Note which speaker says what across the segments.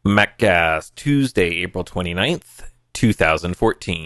Speaker 1: MacCast, Tuesday, April 29th, 2014.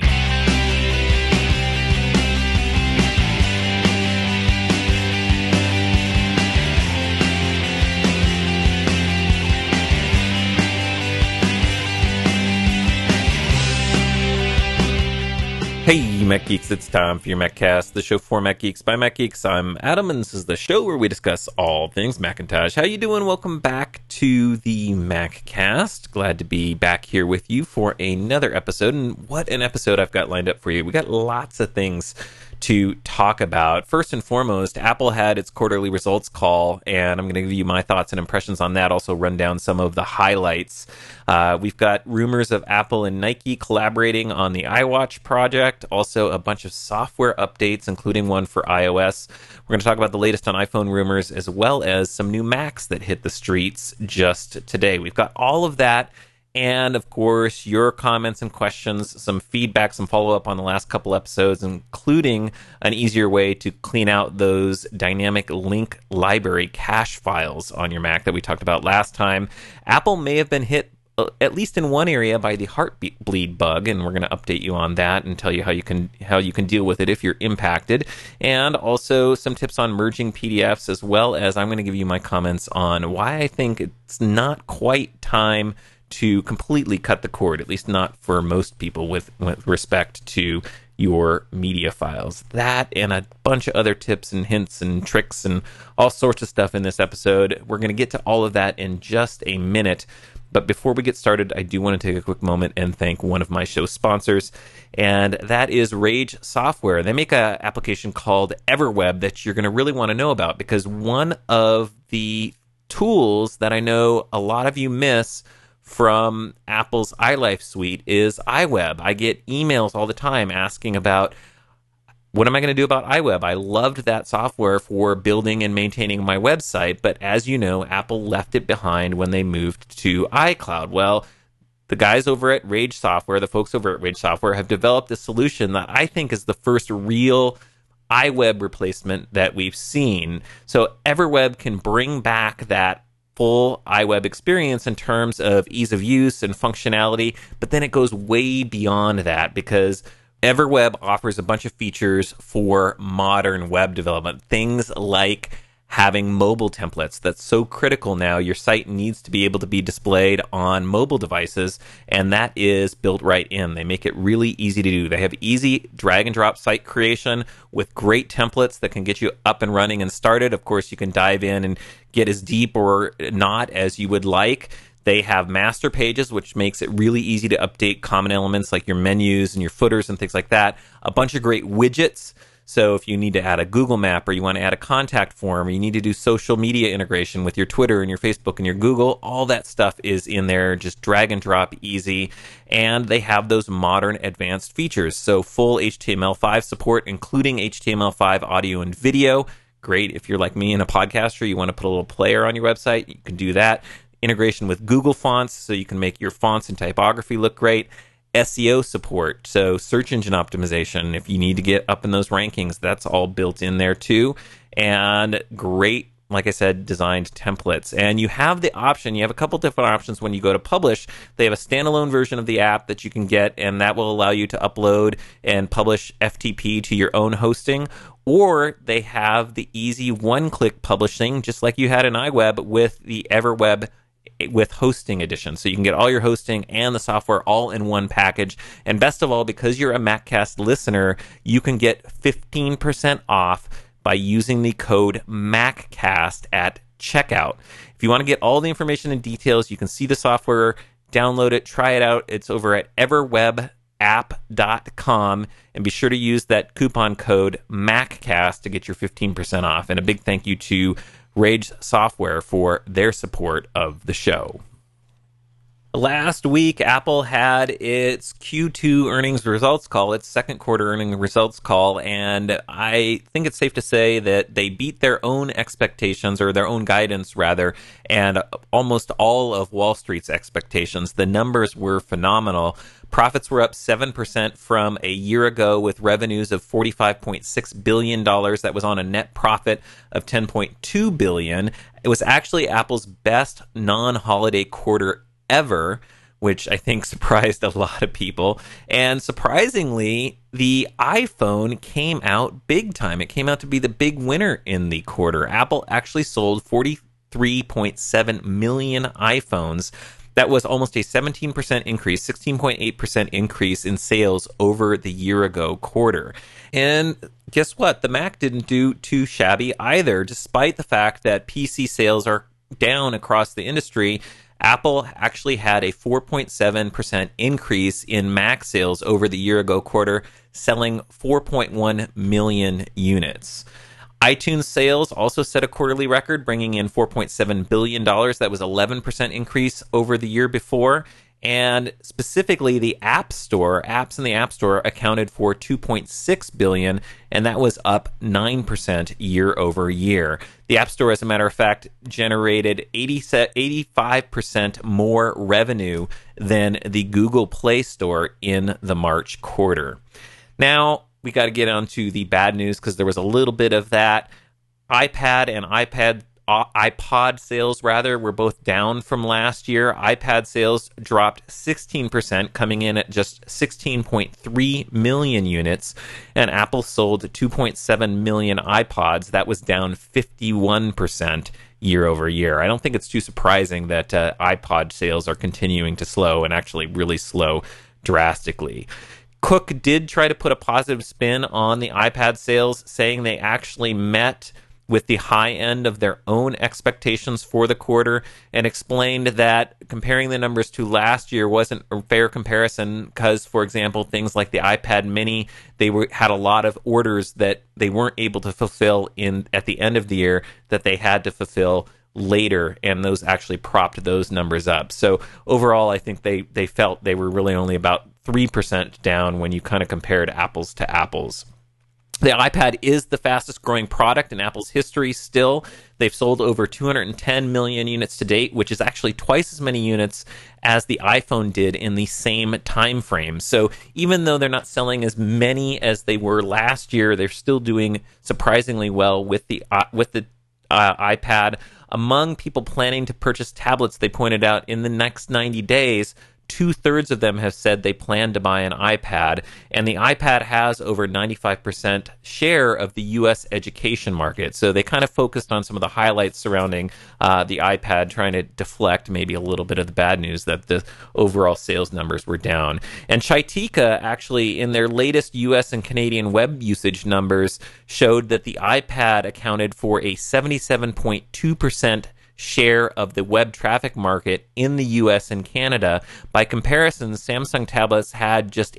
Speaker 1: Hey, Mac Geeks, it's time for your MacCast, the show for Mac Geeks by Mac Geeks. I'm Adam, and this is the show where we discuss all things Macintosh. How you doing? Welcome back to the MacCast. Glad to be back here with you for another episode, and what an episode I've got lined up for you. We got lots of things to talk about. First and foremost, Apple had its quarterly results call, and I'm going to give you my thoughts and impressions on that, also run down some of the highlights. We've got rumors of Apple and Nike collaborating on the iWatch project, also a bunch of software updates, including one for iOS. We're going to talk about the latest on iPhone rumors, as well as some new Macs that hit the streets just today. We've got all of that, and of course, your comments and questions, some feedback, some follow-up on the last couple episodes, including an easier way to clean out those dynamic link library cache files on your Mac that we talked about last time. Apple may have been hit at least in one area by the Heartbleed bug, and we're going to update you on that and tell you how you can deal with it if you're impacted, and also some tips on merging PDFs, as well as I'm going to give you my comments on why I think it's not quite time to completely cut the cord, at least not for most people with respect to your media files. That and a bunch of other tips and hints and tricks and all sorts of stuff in this episode. We're going to get to all of that in just a minute. But before we get started, I do want to take a quick moment and thank one of my show sponsors, and that is Rage Software. They make an application called Everweb that you're going to really want to know about, because one of the tools that I know a lot of you miss from Apple's iLife suite is iWeb. I get emails all the time asking about, what am I going to do about iWeb? I loved that software for building and maintaining my website, but as you know, Apple left it behind when they moved to iCloud. Well, the guys over at Rage Software, the folks over at Rage Software, have developed a solution that I think is the first real iWeb replacement that we've seen. So Everweb can bring back that full iWeb experience in terms of ease of use and functionality, but then it goes way beyond that, because Everweb offers a bunch of features for modern web development. Things like having mobile templates. That's so critical now. Your site needs to be able to be displayed on mobile devices, and that is built right in. They make it really easy to do. They have easy drag and drop site creation with great templates that can get you up and running and started. Of course, you can dive in and get as deep or not as you would like. They have master pages, which makes it really easy to update common elements like your menus and your footers and things like that. A bunch of great widgets. So if you need to add a Google map, or you want to add a contact form, or you need to do social media integration with your Twitter and your Facebook and your Google, all that stuff is in there, just drag and drop easy. And they have those modern advanced features. So full HTML5 support, including HTML5 audio and video. Great if you're like me and a podcaster, you want to put a little player on your website, you can do that. Integration with Google Fonts, so you can make your fonts and typography look great. SEO support, so search engine optimization. If you need to get up in those rankings, that's all built in there too. And great, like I said, designed templates. And you have the option, you have a couple different options when you go to publish. They have a standalone version of the app that you can get, and that will allow you to upload and publish FTP to your own hosting. Or they have the easy one-click publishing, just like you had in iWeb, with the Everweb with hosting edition. So you can get all your hosting and the software all in one package. And best of all, because you're a MacCast listener, you can get 15% off by using the code MacCast at checkout. If you want to get all the information and details, you can see the software, download it, try it out. It's over at everwebapp.com, and be sure to use that coupon code MacCast to get your 15% off. And a big thank you to Rage Software for their support of the show. Last week, Apple had its Q2 earnings results call, its second quarter earnings results call, and I think it's safe to say that they beat their own expectations, or their own guidance rather, and almost all of Wall Street's expectations. The numbers were phenomenal. Profits were up 7% from a year ago, with revenues of $45.6 billion. That was on a net profit of $10.2 billion. It was actually Apple's best non-holiday quarter ever, which I think surprised a lot of people. And surprisingly, the iPhone came out big time. It came out to be the big winner in the quarter. Apple actually sold 43.7 million iPhones. That was almost a 17% increase, 16.8% increase in sales over the year ago quarter. And guess what? The Mac didn't do too shabby either, despite the fact that PC sales are down across the industry. Apple actually had a 4.7% increase in Mac sales over the year ago quarter, selling 4.1 million units. iTunes sales also set a quarterly record, bringing in $4.7 billion. That was 11% increase over the year before. And specifically, the App Store, apps in the App Store accounted for $2.6 billion, and that was up 9% year over year. The App Store, as a matter of fact, generated 85% more revenue than the Google Play Store in the March quarter. Now, we got to get on to the bad news because there was a little bit of that. iPod sales were both down from last year. iPad sales dropped 16%, coming in at just 16.3 million units, and Apple sold 2.7 million iPods. That was down 51% year over year. I don't think it's too surprising that iPod sales are continuing to slow, and actually really slow drastically. Cook did try to put a positive spin on the iPad sales, saying they actually met with the high end of their own expectations for the quarter, and explained that comparing the numbers to last year wasn't a fair comparison because, for example, things like the iPad mini, had a lot of orders that they weren't able to fulfill at the end of the year that they had to fulfill later, and those actually propped those numbers up. So overall, I think they felt they were really only about 3% down when you kind of compared apples to apples. The iPad is the fastest growing product in Apple's history still. They've sold over 210 million units to date, which is actually twice as many units as the iPhone did in the same time frame. So even though they're not selling as many as they were last year, they're still doing surprisingly well with the iPad. Among people planning to purchase tablets, they pointed out in the next 90 days, 2/3 of them have said they plan to buy an iPad, and the iPad has over 95% share of the U.S. education market. So they kind of focused on some of the highlights surrounding the iPad, trying to deflect maybe a little bit of the bad news that the overall sales numbers were down. And Chitika actually, in their latest U.S. and Canadian web usage numbers, showed that the iPad accounted for a 77.2% share of the web traffic market in the US and Canada. By comparison, Samsung tablets had just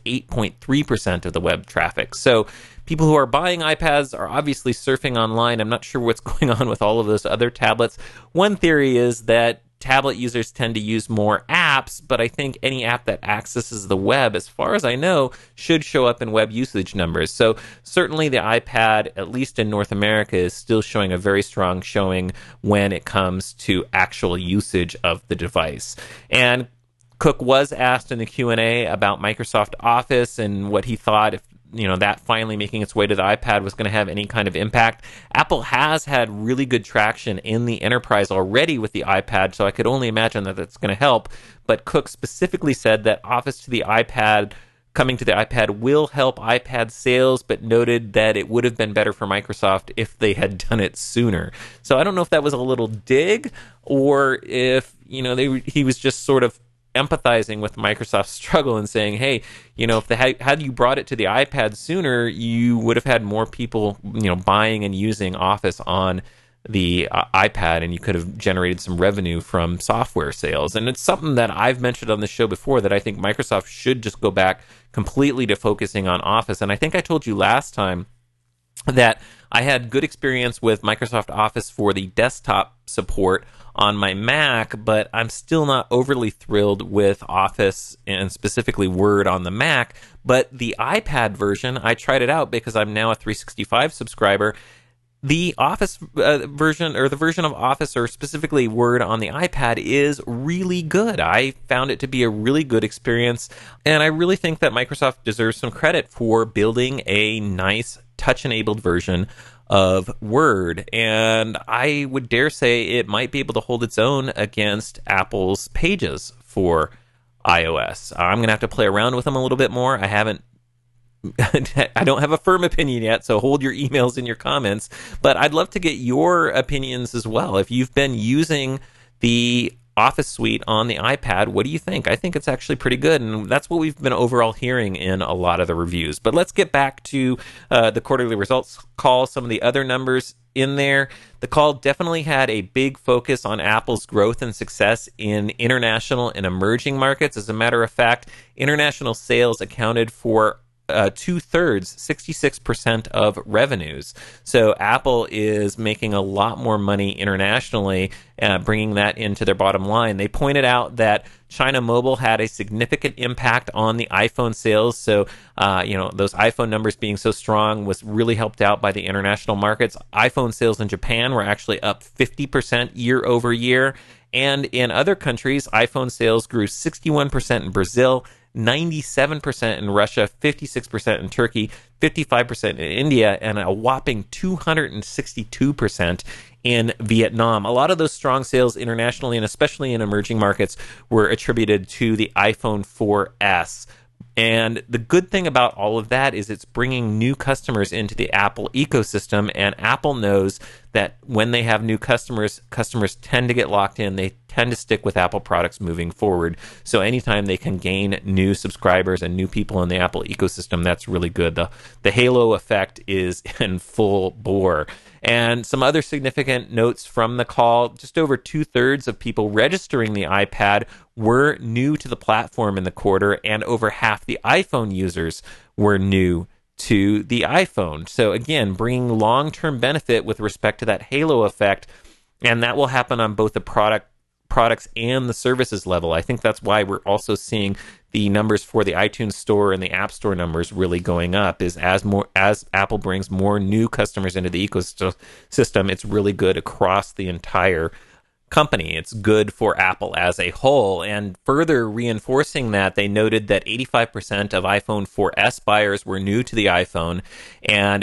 Speaker 1: 8.3% of the web traffic. So people who are buying iPads are obviously surfing online. I'm not sure what's going on with all of those other tablets. One theory is that tablet users tend to use more apps, but I think any app that accesses the web, as far as I know, should show up in web usage numbers. So certainly the iPad, at least in North America, is still showing a very strong showing when it comes to actual usage of the device. And Cook was asked in the Q&A about Microsoft Office and what he thought if that finally making its way to the iPad was going to have any kind of impact. Apple has had really good traction in the enterprise already with the iPad, so I could only imagine that that's going to help. But Cook specifically said that Office to the iPad, coming to the iPad, will help iPad sales, but noted that it would have been better for Microsoft if they had done it sooner. So I don't know if that was a little dig, or if he was just sort of empathizing with Microsoft's struggle and saying, hey, if had you brought it to the iPad sooner, you would have had more people, buying and using Office on the iPad, and you could have generated some revenue from software sales. And it's something that I've mentioned on the show before, that I think Microsoft should just go back completely to focusing on Office. And I think I told you last time that I had good experience with Microsoft Office for the desktop support on my Mac, but I'm still not overly thrilled with Office and specifically Word on the Mac. But the iPad version, I tried it out because I'm now a 365 subscriber. The Office version, or the version of Office, or specifically Word on the iPad, is really good. I found it to be a really good experience, and I really think that Microsoft deserves some credit for building a nice touch-enabled version of Word, and I would dare say it might be able to hold its own against Apple's Pages for iOS. I'm going to have to play around with them a little bit more. I don't have a firm opinion yet, so hold your emails in your comments. But I'd love to get your opinions as well. If you've been using the Office Suite on the iPad, what do you think? I think it's actually pretty good, and that's what we've been overall hearing in a lot of the reviews. But let's get back to the quarterly results call, some of the other numbers in there. The call definitely had a big focus on Apple's growth and success in international and emerging markets. As a matter of fact, international sales accounted for 2/3, 66% of revenues. So Apple is making a lot more money internationally, bringing that into their bottom line. They pointed out that China Mobile had a significant impact on the iPhone sales. So, those iPhone numbers being so strong was really helped out by the international markets. iPhone sales in Japan were actually up 50% year over year. And in other countries, iPhone sales grew 61% in Brazil, 97% in Russia, 56% in Turkey, 55% in India, and a whopping 262% in Vietnam. A lot of those strong sales internationally and especially in emerging markets were attributed to the iPhone 4S. And the good thing about all of that is it's bringing new customers into the Apple ecosystem, and Apple knows that when they have new customers tend to get locked in. They tend to stick with Apple products moving forward. So anytime they can gain new subscribers and new people in the Apple ecosystem, that's really good. The halo effect is in full bore. And some other significant notes from the call: just over 2/3 of people registering the iPad were new to the platform in the quarter, and over half the iPhone users were new to the iPhone. So again, bringing long-term benefit with respect to that halo effect, and that will happen on both the products and the services level. I think that's why we're also seeing the numbers for the iTunes Store and the App Store numbers really going up, is as Apple brings more new customers into the ecosystem, it's really good across the entire company. It's good for Apple as a whole. And further reinforcing that, they noted that 85% of iPhone 4S buyers were new to the iPhone, and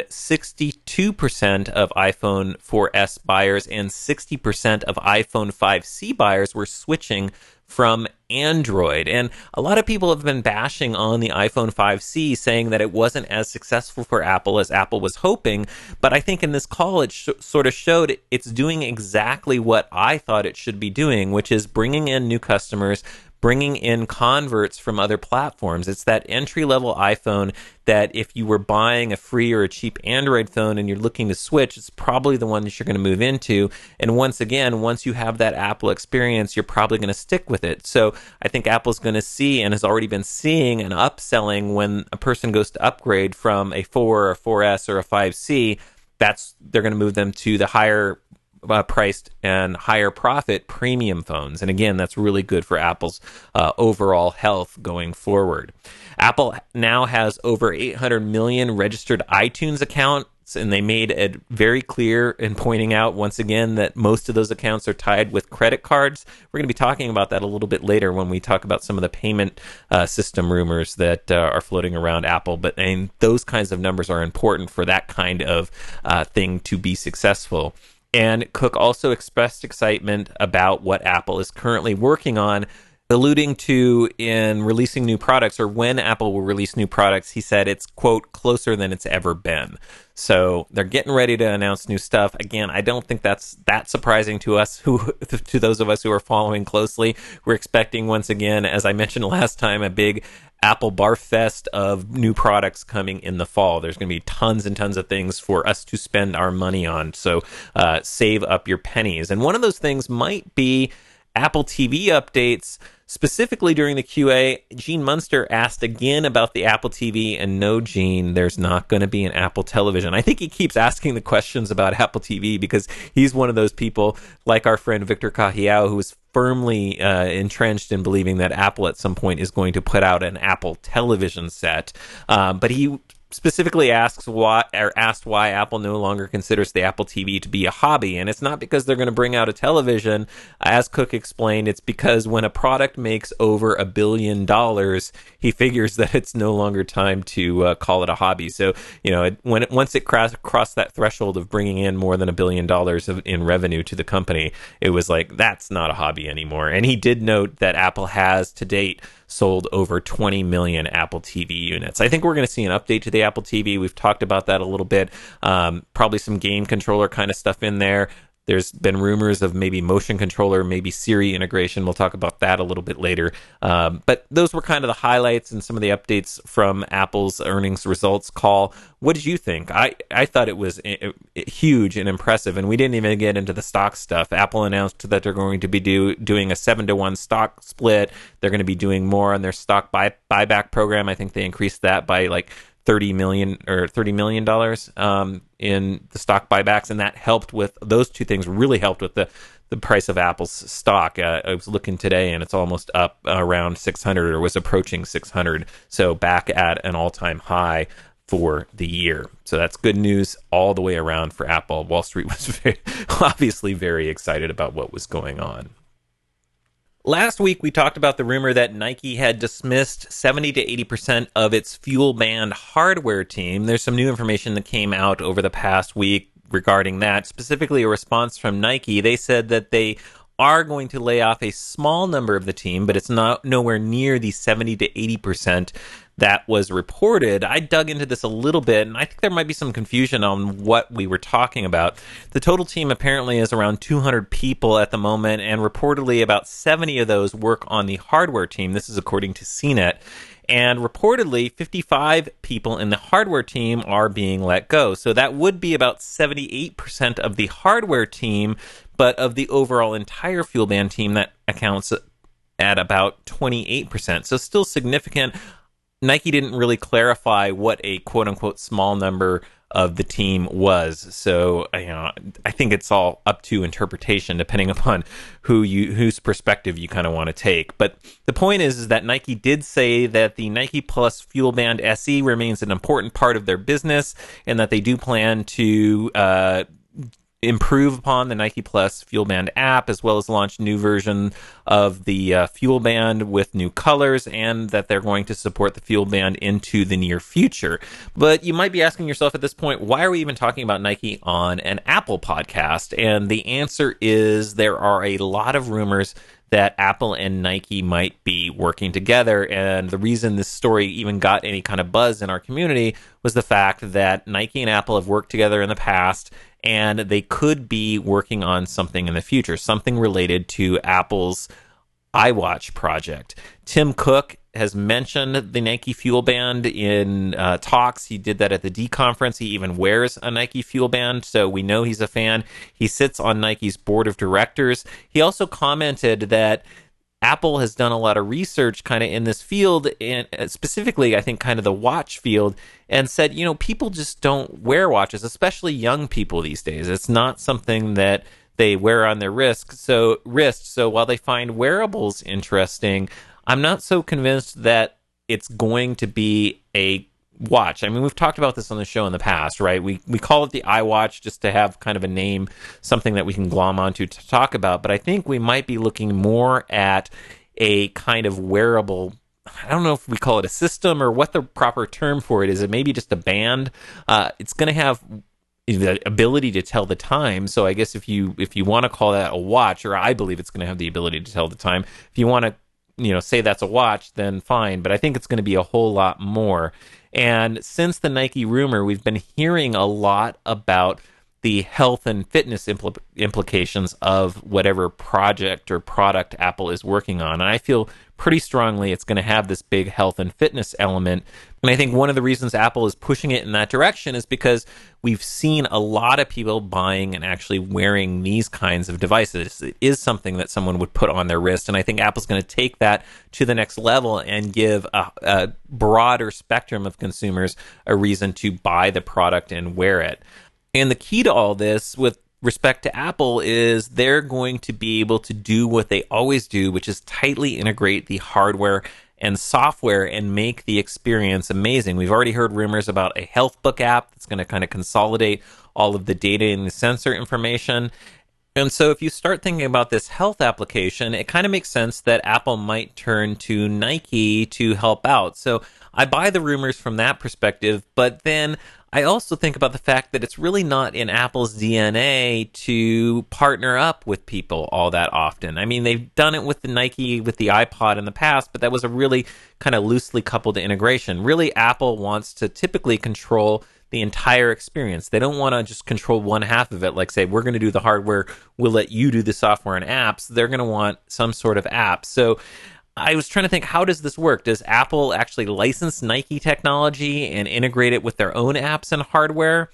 Speaker 1: 62% of iPhone 4S buyers and 60% of iPhone 5C buyers were switching from Android. And a lot of people have been bashing on the iPhone 5C, saying that it wasn't as successful for Apple as Apple was hoping. But I think in this call, it sort of showed it's doing exactly what I thought it should be doing, which is bringing in new customers, bringing in converts from other platforms. It's that entry-level iPhone that if you were buying a free or a cheap Android phone and you're looking to switch, it's probably the one that you're going to move into. And once you have that Apple experience, you're probably going to stick with it. So I think Apple's going to see, and has already been seeing, an upselling when a person goes to upgrade from a 4 or a 4S or a 5C. They're going to move them to the higher priced and higher profit premium phones. And again, that's really good for Apple's overall health going forward. Apple now has over 800 million registered iTunes accounts, and they made it very clear in pointing out once again that most of those accounts are tied with credit cards. We're going to be talking about that a little bit later when we talk about some of the payment system rumors that are floating around Apple. But those kinds of numbers are important for that kind of thing to be successful. And Cook also expressed excitement about what Apple is currently working on, alluding to in releasing new products, or when Apple will release new products. He said it's, quote, closer than it's ever been. So they're getting ready to announce new stuff. Again, I don't think that's that surprising to us, to those of us who are following closely. We're expecting, once again, as I mentioned last time, a big Apple barf fest of new products coming in the fall. There's going to be tons and tons of things for us to spend our money on. So save up your pennies. And one of those things might be Apple TV updates. Specifically during the QA, Gene Munster asked again about the Apple TV, and no, Gene, there's not going to be an Apple television. I think he keeps asking the questions about Apple TV because he's one of those people, like our friend Victor Cajiao, who is firmly entrenched in believing that Apple at some point is going to put out an Apple television set. But he specifically asked why Apple no longer considers the Apple TV to be a hobby. And it's not because they're going to bring out a television. As Cook explained, it's because when a product makes over $1 billion, he figures that it's no longer time to call it a hobby. So, once it crossed that threshold of bringing in more than $1 billion in revenue to the company, it was like, that's not a hobby anymore. And he did note that Apple has to date sold over 20 million Apple TV units. I think we're going to see an update to the Apple TV. We've talked about that a little bit. Probably some game controller kind of stuff in there. There's been rumors of maybe motion controller, maybe Siri integration. We'll talk about that a little bit later. But those were kind of the highlights and some of the updates from Apple's earnings results call. What did you think? I thought it was huge and impressive, and we didn't even get into the stock stuff. Apple announced that they're going to be doing a 7-to-1 stock split. They're going to be doing more on their stock buyback program. I think they increased that by like $30 million in the stock buybacks, and that helped with those two things. Really helped with the price of Apple's stock. I was looking today, and it's almost up around 600, or was approaching 600. So back at an all-time high for the year. So that's good news all the way around for Apple. Wall Street was obviously very excited about what was going on. Last week, we talked about the rumor that Nike had dismissed 70 to 80% of its FuelBand hardware team. There's some new information that came out over the past week regarding that, specifically a response from Nike. They said that they are going to lay off a small number of the team, but it's nowhere near the 70 to 80% that was reported. I dug into this a little bit, and I think there might be some confusion on what we were talking about. The total team apparently is around 200 people at the moment, and reportedly about 70 of those work on the hardware team. This is according to CNET. And reportedly, 55 people in the hardware team are being let go. So that would be about 78% of the hardware team, but of the overall entire FuelBand team, that accounts at about 28%. So still significant. Nike didn't really clarify what a quote-unquote small number of the team was. So, I think it's all up to interpretation depending upon whose perspective you kind of want to take. But the point is that Nike did say that the Nike Plus FuelBand SE remains an important part of their business, and that they do plan to improve upon the Nike Plus FuelBand app, as well as launch new version of the FuelBand with new colors, and that they're going to support the FuelBand into the near future. But you might be asking yourself at this point, why are we even talking about Nike on an Apple podcast? And the answer is there are a lot of rumors that Apple and Nike might be working together. And the reason this story even got any kind of buzz in our community was the fact that Nike and Apple have worked together in the past, and they could be working on something in the future, something related to Apple's iWatch project. Tim Cook has mentioned the Nike FuelBand in talks. He did that at the D conference. He even wears a Nike FuelBand, so we know he's a fan. He sits on Nike's board of directors. He also commented that Apple has done a lot of research kind of in this field, and specifically, I think, kind of the watch field, and said, people just don't wear watches, especially young people these days. It's not something that they wear on their wrist. So while they find wearables interesting, I'm not so convinced that it's going to be a watch. I mean, we've talked about this on the show in the past, right? We call it the iWatch just to have kind of a name, something that we can glom onto to talk about. But I think we might be looking more at a kind of wearable, I don't know if we call it a system or what the proper term for it is. It may be just a band. It's going to have the ability to tell the time. So I guess if you want to call that a watch, or I believe it's going to have the ability to tell the time, if you want to say that's a watch, then fine. But I think it's going to be a whole lot more. And since the Nike rumor, we've been hearing a lot about the health and fitness implications of whatever project or product Apple is working on. And I feel pretty strongly it's going to have this big health and fitness element. And I think one of the reasons Apple is pushing it in that direction is because we've seen a lot of people buying and actually wearing these kinds of devices. It is something that someone would put on their wrist. And I think Apple's going to take that to the next level and give a broader spectrum of consumers a reason to buy the product and wear it. And the key to all this with respect to Apple is they're going to be able to do what they always do, which is tightly integrate the hardware and software and make the experience amazing. We've already heard rumors about a health book app that's going to kind of consolidate all of the data and the sensor information. And so if you start thinking about this health application, it kind of makes sense that Apple might turn to Nike to help out. So I buy the rumors from that perspective, but then I also think about the fact that it's really not in Apple's DNA to partner up with people all that often. I mean, they've done it with the Nike, with the iPod in the past, but that was a really kind of loosely coupled integration. Really, Apple wants to typically control the entire experience. They don't want to just control one half of it, like say, we're going to do the hardware, we'll let you do the software and apps. They're going to want some sort of app. So I was trying to think, how does this work? Does Apple actually license Nike technology and integrate it with their own apps and hardware?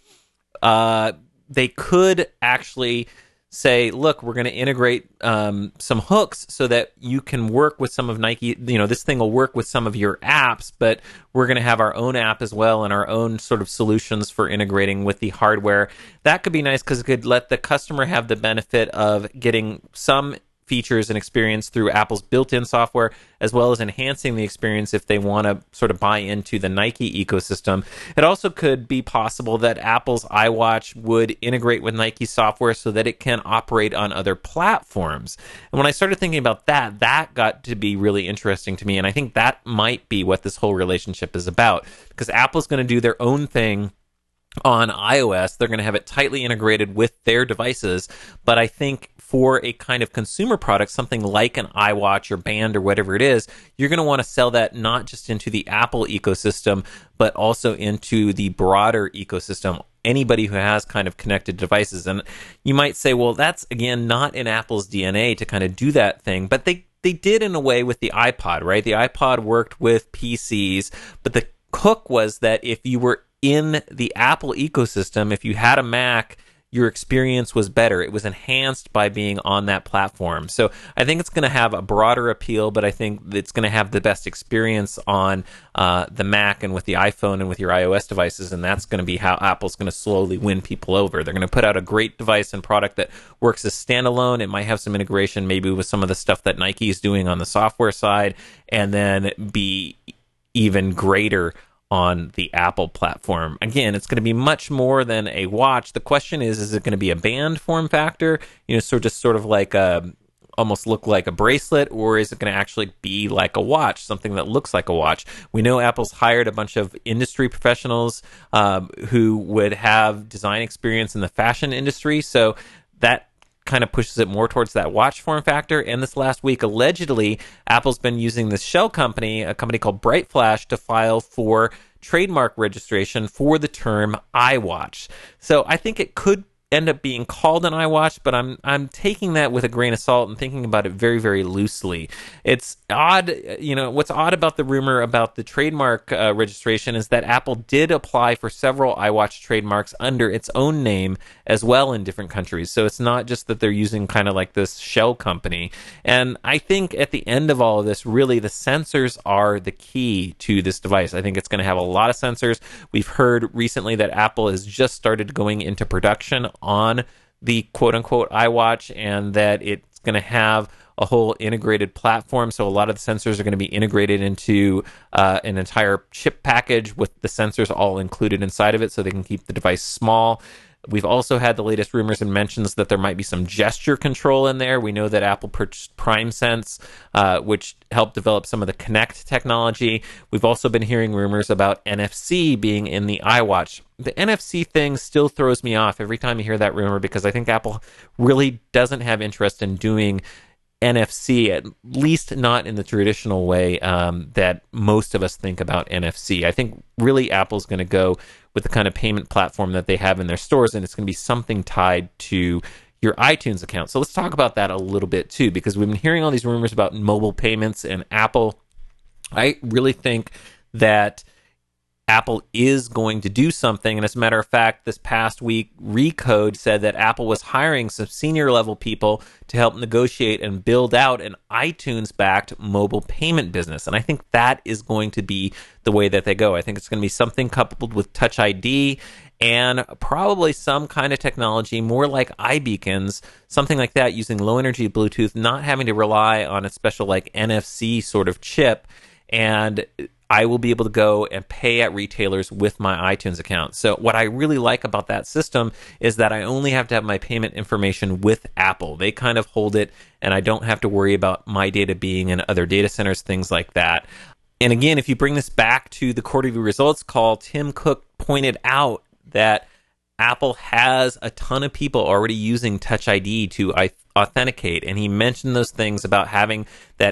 Speaker 1: They could actually say, look, we're going to integrate some hooks so that you can work with some of Nike. This thing will work with some of your apps, but we're going to have our own app as well and our own sort of solutions for integrating with the hardware. That could be nice because it could let the customer have the benefit of getting some features and experience through Apple's built-in software, as well as enhancing the experience if they want to sort of buy into the Nike ecosystem. It also could be possible that Apple's iWatch would integrate with Nike software so that it can operate on other platforms. And when I started thinking about that, that got to be really interesting to me. And I think that might be what this whole relationship is about, because Apple's going to do their own thing on iOS. They're going to have it tightly integrated with their devices. But I think for a kind of consumer product, something like an iWatch or Band or whatever it is, you're going to want to sell that not just into the Apple ecosystem, but also into the broader ecosystem, anybody who has kind of connected devices. And you might say, well, that's, again, not in Apple's DNA to kind of do that thing. But they did in a way with the iPod, right? The iPod worked with PCs, but the hook was that if you were in the Apple ecosystem, if you had a Mac, your experience was better. It was enhanced by being on that platform. So I think it's going to have a broader appeal, but I think it's going to have the best experience on the Mac and with the iPhone and with your iOS devices, and that's going to be how Apple's going to slowly win people over. They're going to put out a great device and product that works as standalone. It might have some integration maybe with some of the stuff that Nike is doing on the software side, and then be even greater on the Apple platform. Again, it's going to be much more than a watch. The question is it going to be a band form factor? So just sort of like almost look like a bracelet, or is it going to actually be like a watch, something that looks like a watch? We know Apple's hired a bunch of industry professionals who would have design experience in the fashion industry, so that kind of pushes it more towards that watch form factor. And this last week, allegedly, Apple's been using this shell company, a company called Bright Flash, to file for trademark registration for the term iWatch. So I think it could end up being called an iWatch, but I'm taking that with a grain of salt and thinking about it very, very loosely. It's odd, what's odd about the rumor about the trademark registration is that Apple did apply for several iWatch trademarks under its own name as well in different countries. So it's not just that they're using kind of like this shell company. And I think at the end of all of this, really the sensors are the key to this device. I think it's going to have a lot of sensors. We've heard recently that Apple has just started going into production on the quote-unquote iWatch, and that it's going to have a whole integrated platform. So a lot of the sensors are going to be integrated into an entire chip package with the sensors all included inside of it so they can keep the device small. We've also had the latest rumors and mentions that there might be some gesture control in there. We know that Apple purchased PrimeSense, which helped develop some of the Kinect technology. We've also been hearing rumors about NFC being in the iWatch. The NFC thing still throws me off every time you hear that rumor, because I think Apple really doesn't have interest in doing NFC, at least not in the traditional way that most of us think about NFC. I think really Apple's going to go with the kind of payment platform that they have in their stores, and it's going to be something tied to your iTunes account. So let's talk about that a little bit too, because we've been hearing all these rumors about mobile payments and Apple. I really think that Apple is going to do something. And as a matter of fact, this past week, Recode said that Apple was hiring some senior level people to help negotiate and build out an iTunes-backed mobile payment business. And I think that is going to be the way that they go. I think it's going to be something coupled with Touch ID and probably some kind of technology more like iBeacons, something like that, using low energy Bluetooth, not having to rely on a special like NFC sort of chip. and I will be able to go and pay at retailers with my iTunes account. So what I really like about that system is that I only have to have my payment information with Apple. They kind of hold it, and I don't have to worry about my data being in other data centers, things like that. And again, if you bring this back to the quarterly results call, Tim Cook pointed out that Apple has a ton of people already using Touch ID to authenticate, and he mentioned those things about having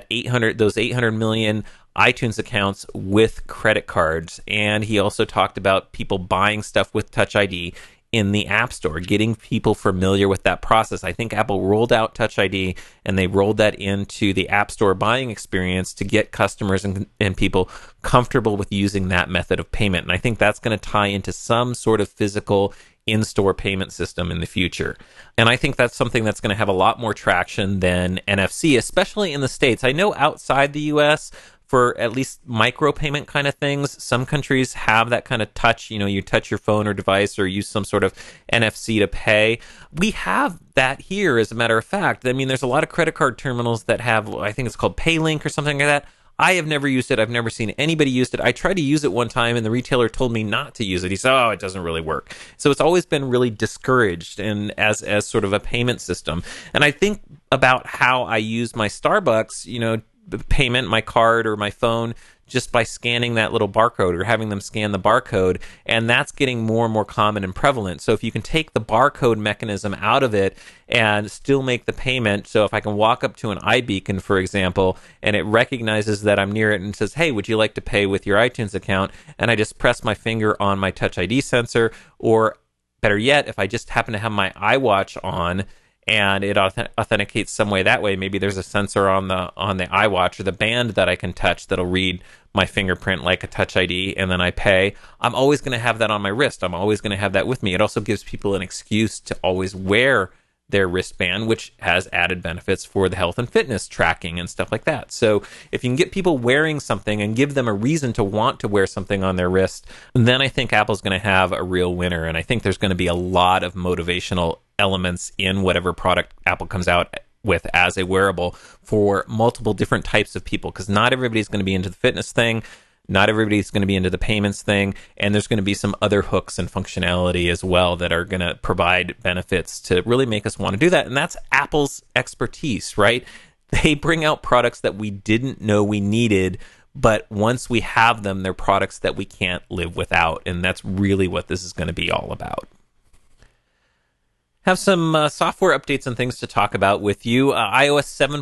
Speaker 1: those 800 million iTunes accounts with credit cards, and he also talked about people buying stuff with Touch ID in the App Store, getting people familiar with that process. I think Apple rolled out Touch ID, and they rolled that into the App Store buying experience to get customers and people comfortable with using that method of payment. And I think that's going to tie into some sort of physical in-store payment system in the future. And I think that's something that's going to have a lot more traction than NFC, especially in the States. I know outside the US, for at least micropayment kind of things, some countries have that kind of touch. You touch your phone or device or use some sort of NFC to pay. We have that here, as a matter of fact. I mean, there's a lot of credit card terminals that have, I think it's called PayLink or something like that. I have never used it. I've never seen anybody use it. I tried to use it one time, and the retailer told me not to use it. He said, "Oh, it doesn't really work." So it's always been really discouraged, and as sort of a payment system. And I think about how I use my Starbucks, payment, my card or my phone, just by scanning that little barcode or having them scan the barcode, and that's getting more and more common and prevalent. So if you can take the barcode mechanism out of it and still make the payment, so if I can walk up to an iBeacon, for example, and it recognizes that I'm near it and says, "Hey, would you like to pay with your iTunes account?" and I just press my finger on my Touch ID sensor, or better yet, if I just happen to have my iWatch on and it authenticates some way that way. Maybe there's a sensor on the iWatch or the band that I can touch that'll read my fingerprint like a Touch ID, and then I pay. I'm always going to have that on my wrist. I'm always going to have that with me. It also gives people an excuse to always wear their wristband, which has added benefits for the health and fitness tracking and stuff like that. So if you can get people wearing something and give them a reason to want to wear something on their wrist, then I think Apple's going to have a real winner. And I think there's going to be a lot of motivational elements in whatever product Apple comes out with as a wearable for multiple different types of people, because not everybody's going to be into the fitness thing. Not everybody's going to be into the payments thing, and there's going to be some other hooks and functionality as well that are going to provide benefits to really make us want to do that. And that's Apple's expertise, right? They bring out products that we didn't know we needed, but once we have them, they're products that we can't live without. And that's really what this is going to be all about. Have some software updates and things to talk about with you. iOS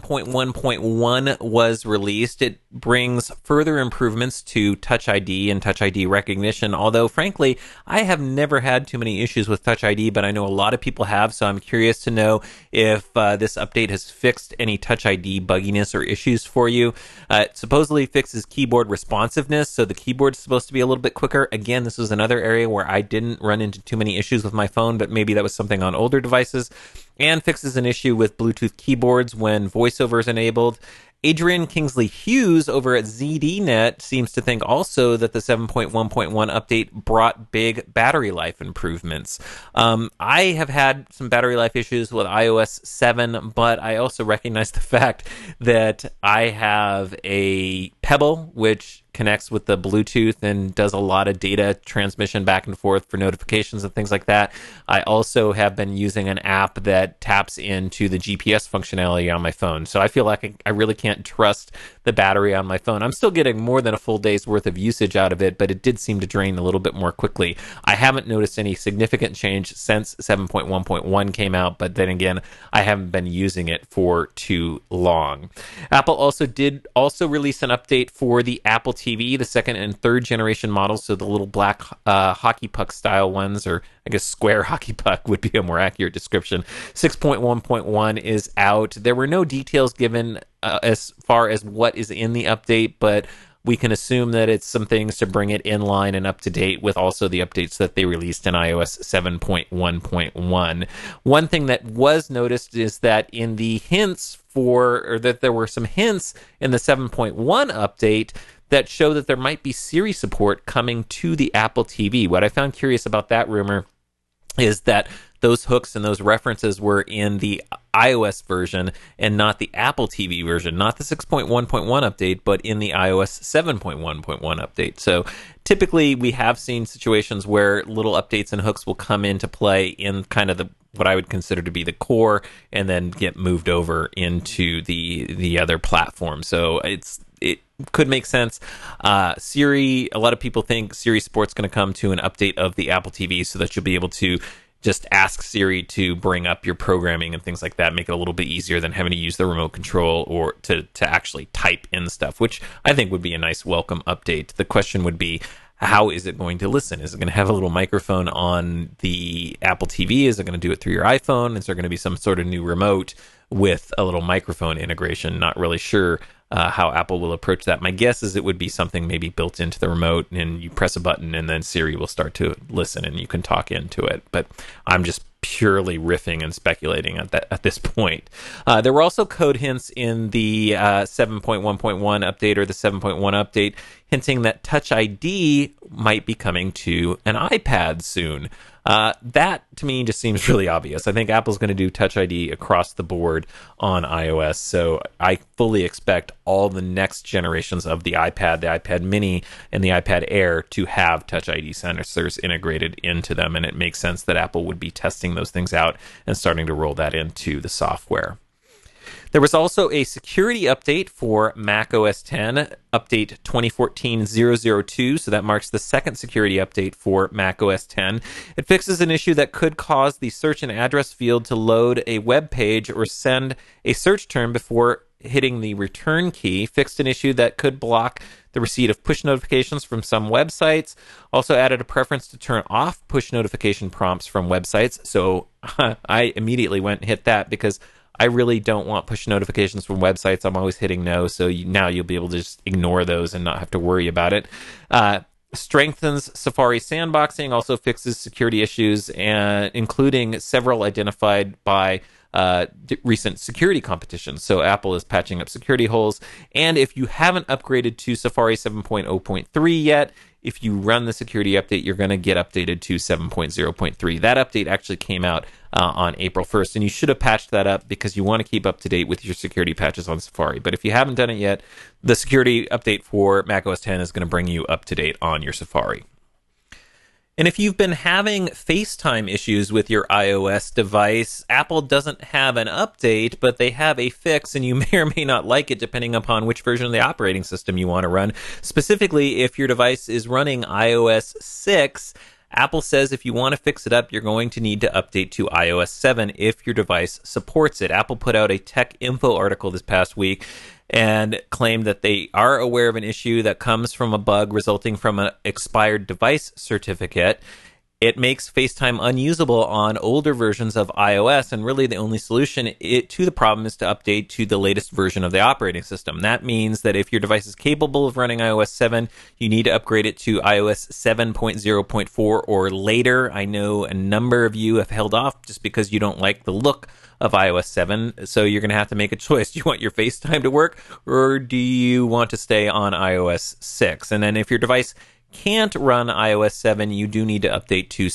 Speaker 1: 7.1.1 was released. It brings further improvements to Touch ID and Touch ID recognition, although frankly, I have never had too many issues with Touch ID, but I know a lot of people have, so I'm curious to know if this update has fixed any Touch ID bugginess or issues for you. It supposedly fixes keyboard responsiveness, so the keyboard's supposed to be a little bit quicker. Again, this was another area where I didn't run into too many issues with my phone, but maybe that was something on older devices, and fixes an issue with Bluetooth keyboards when VoiceOver is enabled. Adrian Kingsley Hughes over at ZDNet seems to think also that the 7.1.1 update brought big battery life improvements. I have had some battery life issues with iOS 7, but I also recognize the fact that I have a Pebble, which connects with the Bluetooth and does a lot of data transmission back and forth for notifications and things like that. I also have been using an app that taps into the GPS functionality on my phone. So I feel like I really can't trust the battery on my phone. I'm still getting more than a full day's worth of usage out of it, but it did seem to drain a little bit more quickly. I haven't noticed any significant change since 7.1.1 came out, but then again, I haven't been using it for too long. Apple did release an update for the Apple TV, the second and third generation models, so the little black hockey puck style ones, or I guess square hockey puck would be a more accurate description. 6.1.1 is out. There were no details given as far as what is in the update, but we can assume that it's some things to bring it in line and up to date with also the updates that they released in iOS 7.1.1. One thing that was noticed is that in the that there were some hints in the 7.1 update that show that there might be Siri support coming to the Apple TV. What I found curious about that rumor is that those hooks and those references were in the iOS version and not the Apple TV version, not the 6.1.1 update, but in the iOS 7.1.1 update. So typically we have seen situations where little updates and hooks will come into play in kind of what I would consider to be the core and then get moved over into the other platform. So it could make sense. Siri, a lot of people think Siri Support's going to come to an update of the Apple TV so that you'll be able to just ask Siri to bring up your programming and things like that, make it a little bit easier than having to use the remote control or to actually type in stuff, which I think would be a nice welcome update. The question would be, how is it going to listen? Is it going to have a little microphone on the Apple TV? Is it going to do it through your iPhone? Is there going to be some sort of new remote with a little microphone integration? Not really sure how Apple will approach that. My guess is it would be something maybe built into the remote, and you press a button and then Siri will start to listen and you can talk into it. But I'm just purely riffing and speculating at this point. There were also code hints in the 7.1.1 update or the 7.1 update hinting that Touch ID might be coming to an iPad soon. That to me just seems really obvious. I think Apple's going to do Touch ID across the board on iOS, so I fully expect all the next generations of the iPad Mini, and the iPad Air to have Touch ID sensors integrated into them, and it makes sense that Apple would be testing those things out and starting to roll that into the software. There was also a security update for Mac OS X, update 2014-002, so that marks the second security update for Mac OS X. It fixes an issue that could cause the search and address field to load a web page or send a search term before hitting the return key, fixed an issue that could block the receipt of push notifications from some websites, also added a preference to turn off push notification prompts from websites, so I immediately went and hit that because I really don't want push notifications from websites. I'm always hitting no, so now you'll be able to just ignore those and not have to worry about it. Strengthens Safari sandboxing, also fixes security issues, and including several identified by recent security competitions. So Apple is patching up security holes. And if you haven't upgraded to Safari 7.0.3 yet, if you run the security update, you're going to get updated to 7.0.3. That update actually came out on April 1st, and you should have patched that up because you want to keep up to date with your security patches on Safari. But if you haven't done it yet, the security update for macOS X is going to bring you up to date on your Safari. And if you've been having FaceTime issues with your iOS device, Apple doesn't have an update, but they have a fix, and you may or may not like it depending upon which version of the operating system you want to run. Specifically, if your device is running iOS 6, Apple says if you want to fix it up, you're going to need to update to iOS 7 if your device supports it. Apple put out a Tech Info article this past week and claimed that they are aware of an issue that comes from a bug resulting from an expired device certificate. It makes FaceTime unusable on older versions of iOS, and really the only solution to the problem is to update to the latest version of the operating system. That means that if your device is capable of running iOS 7, you need to upgrade it to iOS 7.0.4 or later. I know a number of you have held off just because you don't like the look of iOS 7, so you're going to have to make a choice. Do you want your FaceTime to work, or do you want to stay on iOS 6? And then if your device can't run iOS 7, you do need to update to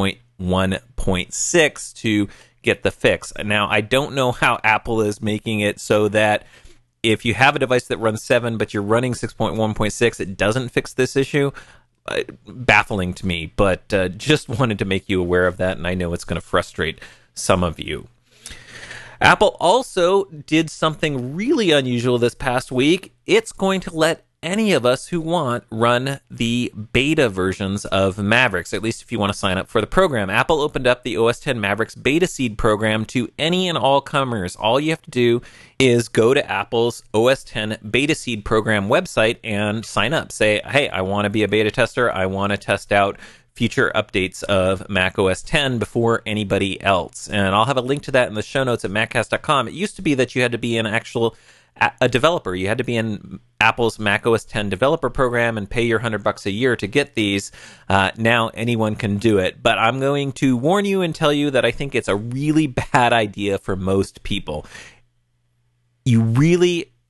Speaker 1: 6.1.6 to get the fix. Now, I don't know how Apple is making it so that if you have a device that runs 7 but you're running 6.1.6, it doesn't fix this issue. Baffling to me, but just wanted to make you aware of that, and I know it's going to frustrate some of you. Apple also did something really unusual this past week. It's going to let any of us who want run the beta versions of Mavericks, at least if you want to sign up for the program. Apple opened up the OS X Mavericks beta seed program to any and all comers. All you have to do is go to Apple's OS X beta seed program website and sign up. Say, hey, I want to be a beta tester. I want to test out future updates of Mac OS X before anybody else. And I'll have a link to that in the show notes at maccast.com. It used to be that you had to be a developer. You had to be in Apple's Mac OS X developer program and pay your $100 a year to get these. Now anyone can do it. But I'm going to warn you and tell you that I think it's a really bad idea for most people. You really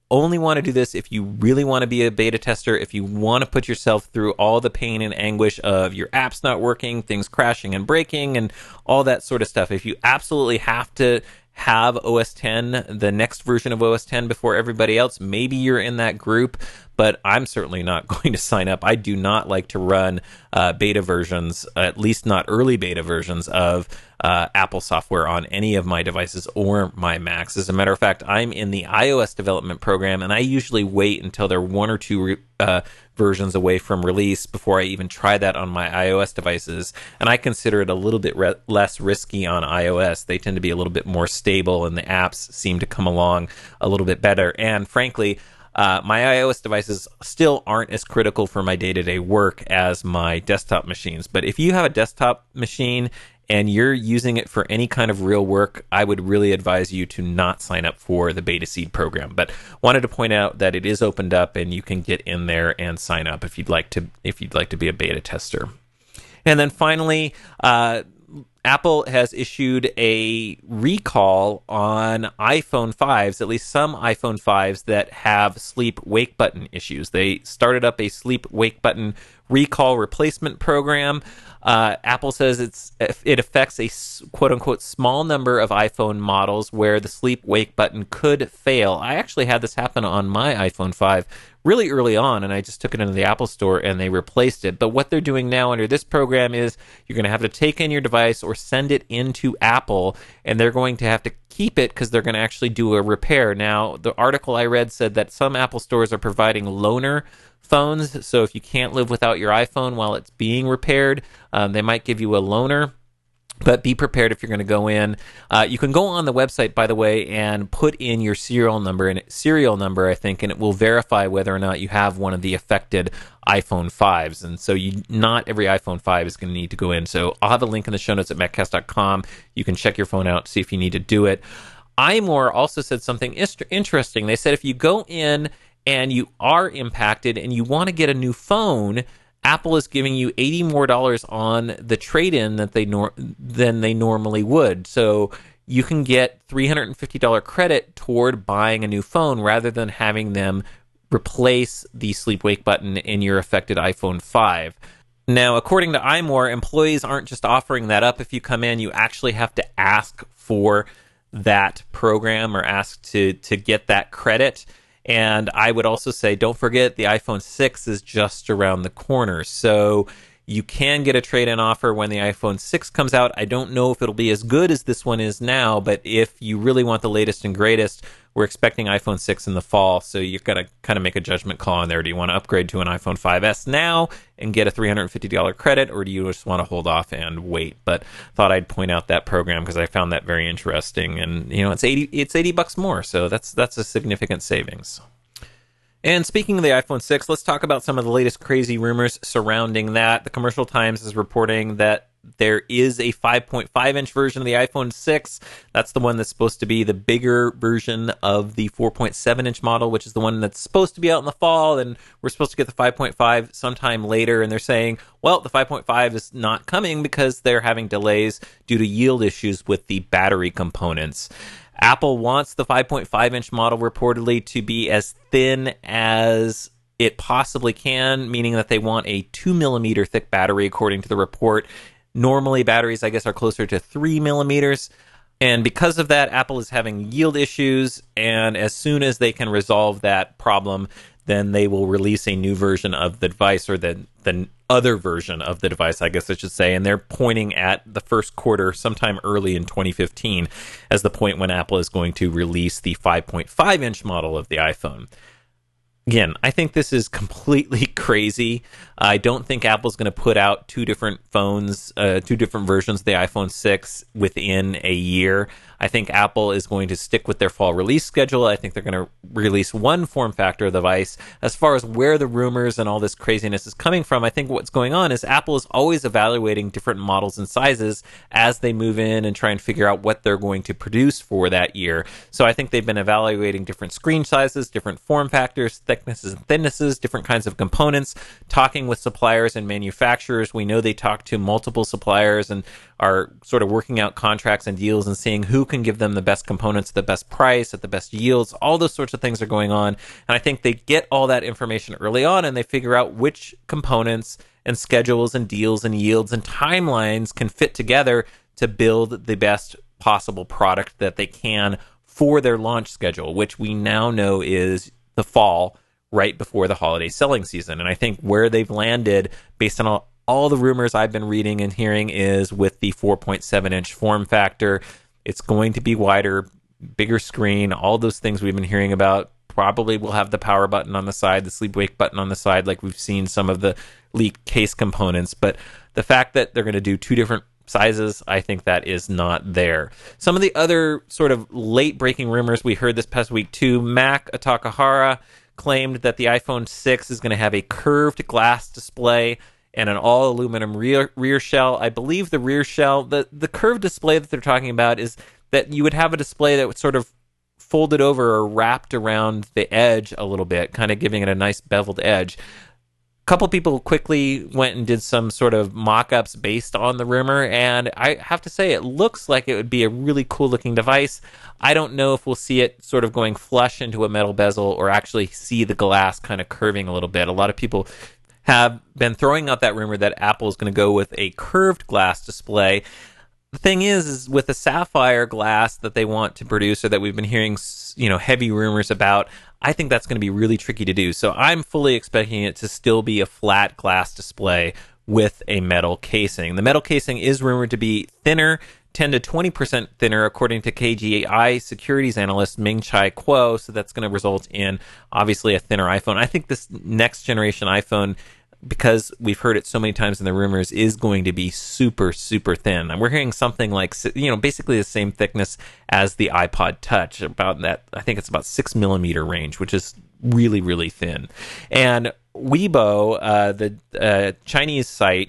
Speaker 1: only want to do this if you really want to be a beta tester, if you want to put yourself through all the pain and anguish of your apps not working, things crashing and breaking, and all that sort of stuff. If you absolutely have to have OS 10, the next version of OS 10 before everybody else, maybe you're in that group, but I'm certainly not going to sign up. I do not like to run beta versions, at least not early beta versions of Apple software on any of my devices or my Macs. As a matter of fact, I'm in the iOS development program, and I usually wait until they're one or two versions away from release before I even try that on my iOS devices. And I consider it a little bit less risky on iOS. They tend to be a little bit more stable, and the apps seem to come along a little bit better. And frankly, my iOS devices still aren't as critical for my day-to-day work as my desktop machines. But if you have a desktop machine and you're using it for any kind of real work, I would really advise you to not sign up for the Beta Seed program. But wanted to point out that it is opened up, and you can get in there and sign up if you'd like to be a beta tester. And then finally, Apple has issued a recall on iPhone 5s, at least some iPhone 5s that have sleep wake button issues. They started up a sleep wake button recall replacement program. Apple says it affects a quote-unquote small number of iPhone models where the sleep wake button could fail. I actually had this happen on my iPhone 5 really early on, and I just took it into the Apple Store and they replaced it. But what they're doing now under this program is you're going to have to take in your device or send it into Apple, and they're going to have to keep it because they're going to actually do a repair. Now, the article I read said that some Apple stores are providing loaner phones, so if you can't live without your iPhone while it's being repaired, they might give you a loaner. But be prepared if you're going to go in. You can go on the website, by the way, and put in your serial number, I think, and it will verify whether or not you have one of the affected iPhone 5s. And so not every iPhone 5 is going to need to go in. So I'll have a link in the show notes at maccast.com. You can check your phone out, see if you need to do it. iMore also said something interesting. They said if you go in and you are impacted and you want to get a new phone, Apple is giving you $80 more on the trade-in than they normally would. So you can get $350 credit toward buying a new phone rather than having them replace the sleep wake button in your affected iPhone 5. Now, according to iMore, employees aren't just offering that up. If you come in, you actually have to ask for that program or ask to get that credit. And I would also say, don't forget, the iPhone 6 is just around the corner. So you can get a trade-in offer when the iPhone 6 comes out. I don't know if it'll be as good as this one is now, but if you really want the latest and greatest, we're expecting iPhone 6 in the fall. So you've got to kind of make a judgment call on there. Do you want to upgrade to an iPhone 5S now and get a $350 credit, or do you just want to hold off and wait? But thought I'd point out that program because I found that very interesting. And it's $80 more, so that's a significant savings. And speaking of the iPhone 6, let's talk about some of the latest crazy rumors surrounding that. The Commercial Times is reporting that there is a 5.5-inch version of the iPhone 6. That's the one that's supposed to be the bigger version of the 4.7-inch model, which is the one that's supposed to be out in the fall, and we're supposed to get the 5.5 sometime later. And they're saying, well, the 5.5 is not coming because they're having delays due to yield issues with the battery components. Apple wants the 5.5-inch model reportedly to be as thin as it possibly can, meaning that they want a 2mm thick battery, according to the report. Normally, batteries, I guess, are closer to 3mm. And because of that, Apple is having yield issues, and as soon as they can resolve that problem, then they will release a new version of the device, or the other version of the device, I guess I should say. And they're pointing at the first quarter, sometime early in 2015, as the point when Apple is going to release the 5.5-inch model of the iPhone. Again, I think this is completely crazy. I don't think Apple's going to put out two different phones, two different versions of the iPhone 6 within a year. I think Apple is going to stick with their fall release schedule. I think they're going to release one form factor of the device. As far as where the rumors and all this craziness is coming from, I think what's going on is Apple is always evaluating different models and sizes as they move in and try and figure out what they're going to produce for that year. So I think they've been evaluating different screen sizes, different form factors, thicknesses and thinnesses, different kinds of components, talking with suppliers and manufacturers. We know they talk to multiple suppliers and are sort of working out contracts and deals and seeing who who can give them the best components, the best price, at the best yields. All those sorts of things are going on. And I think they get all that information early on and they figure out which components and schedules and deals and yields and timelines can fit together to build the best possible product that they can for their launch schedule, which we now know is the fall, right before the holiday selling season. And I think where they've landed, based on all the rumors I've been reading and hearing, is with the 4.7-inch form factor. It's going to be wider, bigger screen, all those things we've been hearing about. Probably will have the power button on the side, the sleep-wake button on the side, like we've seen some of the leaked case components. But the fact that they're going to do two different sizes, I think that is not there. Some of the other sort of late-breaking rumors we heard this past week too, Mac Takahara claimed that the iPhone 6 is going to have a curved glass display and an all-aluminum rear shell. I believe the rear shell, the curved display that they're talking about is that you would have a display that would sort of folded over or wrapped around the edge a little bit, kind of giving it a nice beveled edge. A couple people quickly went and did some sort of mock-ups based on the rumor, and I have to say it looks like it would be a really cool-looking device. I don't know if we'll see it sort of going flush into a metal bezel or actually see the glass kind of curving a little bit. A lot of people have been throwing out that rumor that Apple is going to go with a curved glass display. The thing is with the sapphire glass that they want to produce, or that we've been hearing, heavy rumors about, I think that's going to be really tricky to do. So I'm fully expecting it to still be a flat glass display with a metal casing. The metal casing is rumored to be thinner, 10 to 20% thinner, according to KGI securities analyst Ming-Chi Kuo. So that's going to result in, obviously, a thinner iPhone. I think this next generation iPhone, because we've heard it so many times in the rumors, is going to be super, super thin. And we're hearing something like, basically the same thickness as the iPod Touch, about that. I think it's about 6 millimeter range, which is really, really thin. And Weibo, the Chinese site,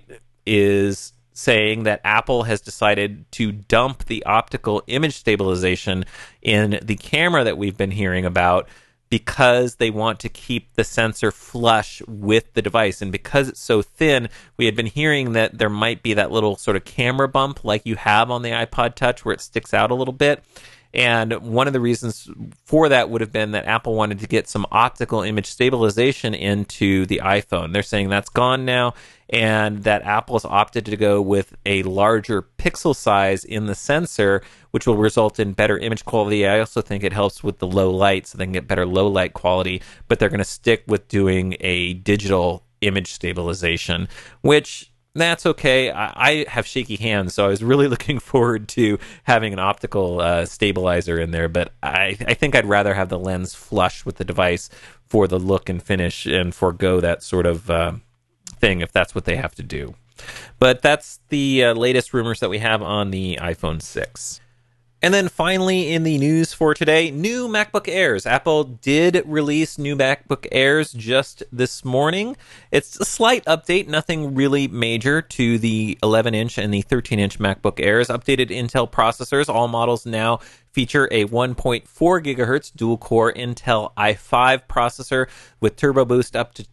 Speaker 1: is saying that Apple has decided to dump the optical image stabilization in the camera that we've been hearing about, because they want to keep the sensor flush with the device. And because it's so thin, we had been hearing that there might be that little sort of camera bump like you have on the iPod Touch where it sticks out a little bit. And one of the reasons for that would have been that Apple wanted to get some optical image stabilization into the iPhone. They're saying that's gone now, and that Apple has opted to go with a larger pixel size in the sensor, which will result in better image quality. I also think it helps with the low light, so they can get better low light quality, but they're going to stick with doing a digital image stabilization, which that's okay. I have shaky hands, so I was really looking forward to having an optical stabilizer in there, but I think I'd rather have the lens flush with the device for the look and finish and forego that sort of thing if that's what they have to do. But that's the latest rumors that we have on the iPhone 6. And then finally in the news for today, new MacBook Airs. Apple did release new MacBook Airs just this morning. It's a slight update, nothing really major to the 11-inch and the 13-inch MacBook Airs. Updated Intel processors. All models now feature a 1.4 gigahertz dual-core Intel i5 processor with Turbo Boost up to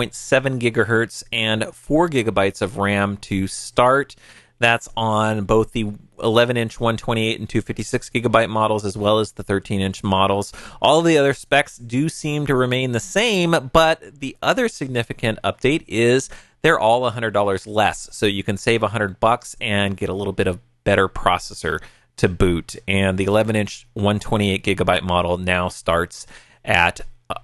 Speaker 1: 2.7 gigahertz and 4 gigabytes of RAM to start. That's on both the 11-inch 128 and 256 gigabyte models, as well as the 13-inch models. All of the other specs do seem to remain the same, but the other significant update is they're all $100 less. So you can save $100 and get a little bit of better processor to boot. And the 11-inch 128 gigabyte model now starts at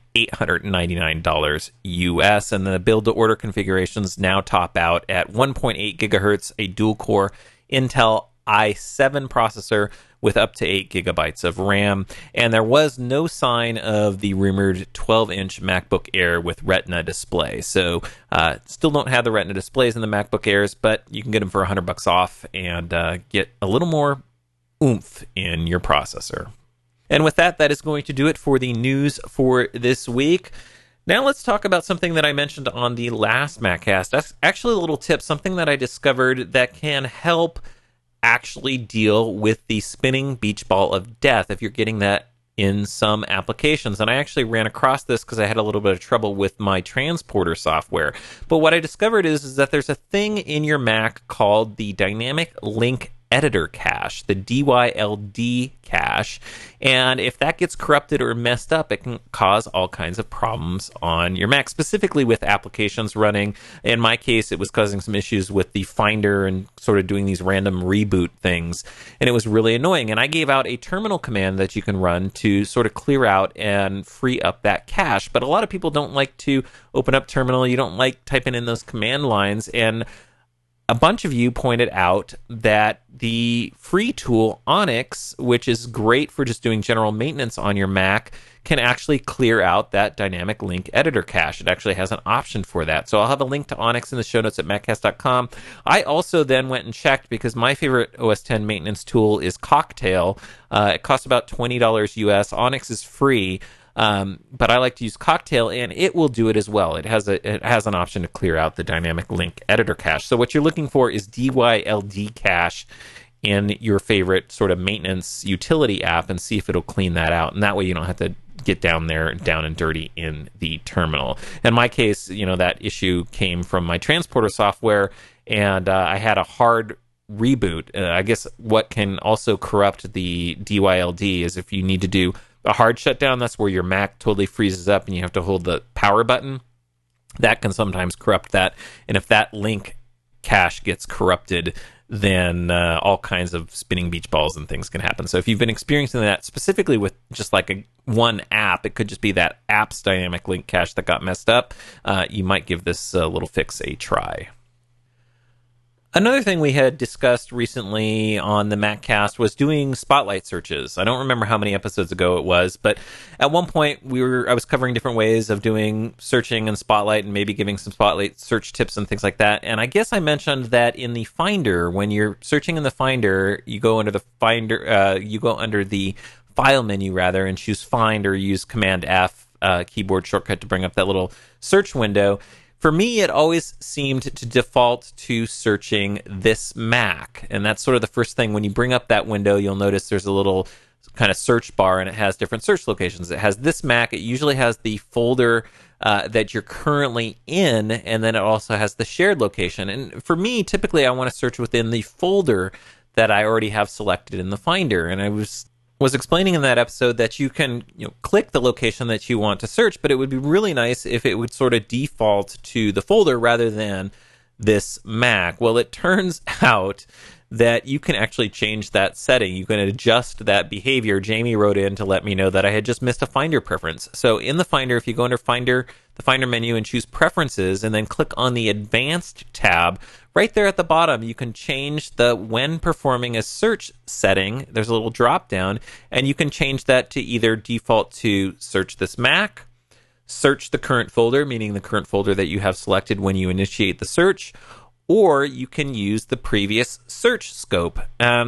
Speaker 1: $899 US, and the build-to-order configurations now top out at 1.8 gigahertz, a dual-core Intel i7 processor with up to 8 gigabytes of RAM. And there was no sign of the rumored 12-inch MacBook Air with Retina display. So still don't have the Retina displays in the MacBook Airs, but you can get them for $100 off and get a little more oomph in your processor. And with that, that is going to do it for the news for this week. Now let's talk about something that I mentioned on the last MacCast. That's actually a little tip, something that I discovered that can help actually deal with the spinning beach ball of death if you're getting that in some applications. And I actually ran across this because I had a little bit of trouble with my transporter software. But what I discovered is that there's a thing in your Mac called the Dynamic Link editor cache, the DYLD cache. And if that gets corrupted or messed up, it can cause all kinds of problems on your Mac, specifically with applications running. In my case, it was causing some issues with the Finder and sort of doing these random reboot things. And it was really annoying. And I gave out a terminal command that you can run to sort of clear out and free up that cache. But a lot of people don't like to open up terminal. You don't like typing in those command lines. And a bunch of you pointed out that the free tool Onyx, which is great for just doing general maintenance on your Mac, can actually clear out that dynamic link editor cache. It actually has an option for that. So I'll have a link to Onyx in the show notes at maccast.com. I also then went and checked because my favorite OS X maintenance tool is Cocktail. It costs about $20 US. Onyx is free. But I like to use Cocktail, and it will do it as well. It has an option to clear out the dynamic link editor cache. So what you're looking for is DYLD cache in your favorite sort of maintenance utility app, and see if it'll clean that out. And that way you don't have to get down and dirty in the terminal. In my case, that issue came from my transporter software, and I had a hard reboot. I guess what can also corrupt the DYLD is if you need to do a hard shutdown. That's where your Mac totally freezes up and you have to hold the power button. That can sometimes corrupt that. And if that link cache gets corrupted, then all kinds of spinning beach balls and things can happen. So if you've been experiencing that specifically with just like one app, it could just be that app's dynamic link cache that got messed up. You might give this little fix a try. Another thing we had discussed recently on the MacCast was doing spotlight searches. I don't remember how many episodes ago it was, but at one point I was covering different ways of doing searching in Spotlight and maybe giving some Spotlight search tips and things like that. And I guess I mentioned that in the Finder, when you're searching in the Finder, you go under the Finder, you go under the File menu rather, and choose Find, or use Command F keyboard shortcut to bring up that little search window. For me, it always seemed to default to searching this Mac. And that's sort of the first thing. When you bring up that window, you'll notice there's a little kind of search bar, and it has different search locations. It has this Mac. It usually has the folder that you're currently in, and then it also has the shared location. And for me, typically, I want to search within the folder that I already have selected in the Finder. And I was explaining in that episode that you can click the location that you want to search, but it would be really nice if it would sort of default to the folder rather than this Mac. Well, it turns out that you can actually change that setting. You can adjust that behavior. Jamie wrote in to let me know that I had just missed a Finder preference. So in the Finder, if you go under Finder, the Finder menu, and choose Preferences, and then click on the Advanced tab, right there at the bottom, you can change the when performing a search setting. There's a little drop down, and you can change that to either default to search this Mac, search the current folder, meaning the current folder that you have selected when you initiate the search, or you can use the previous search scope.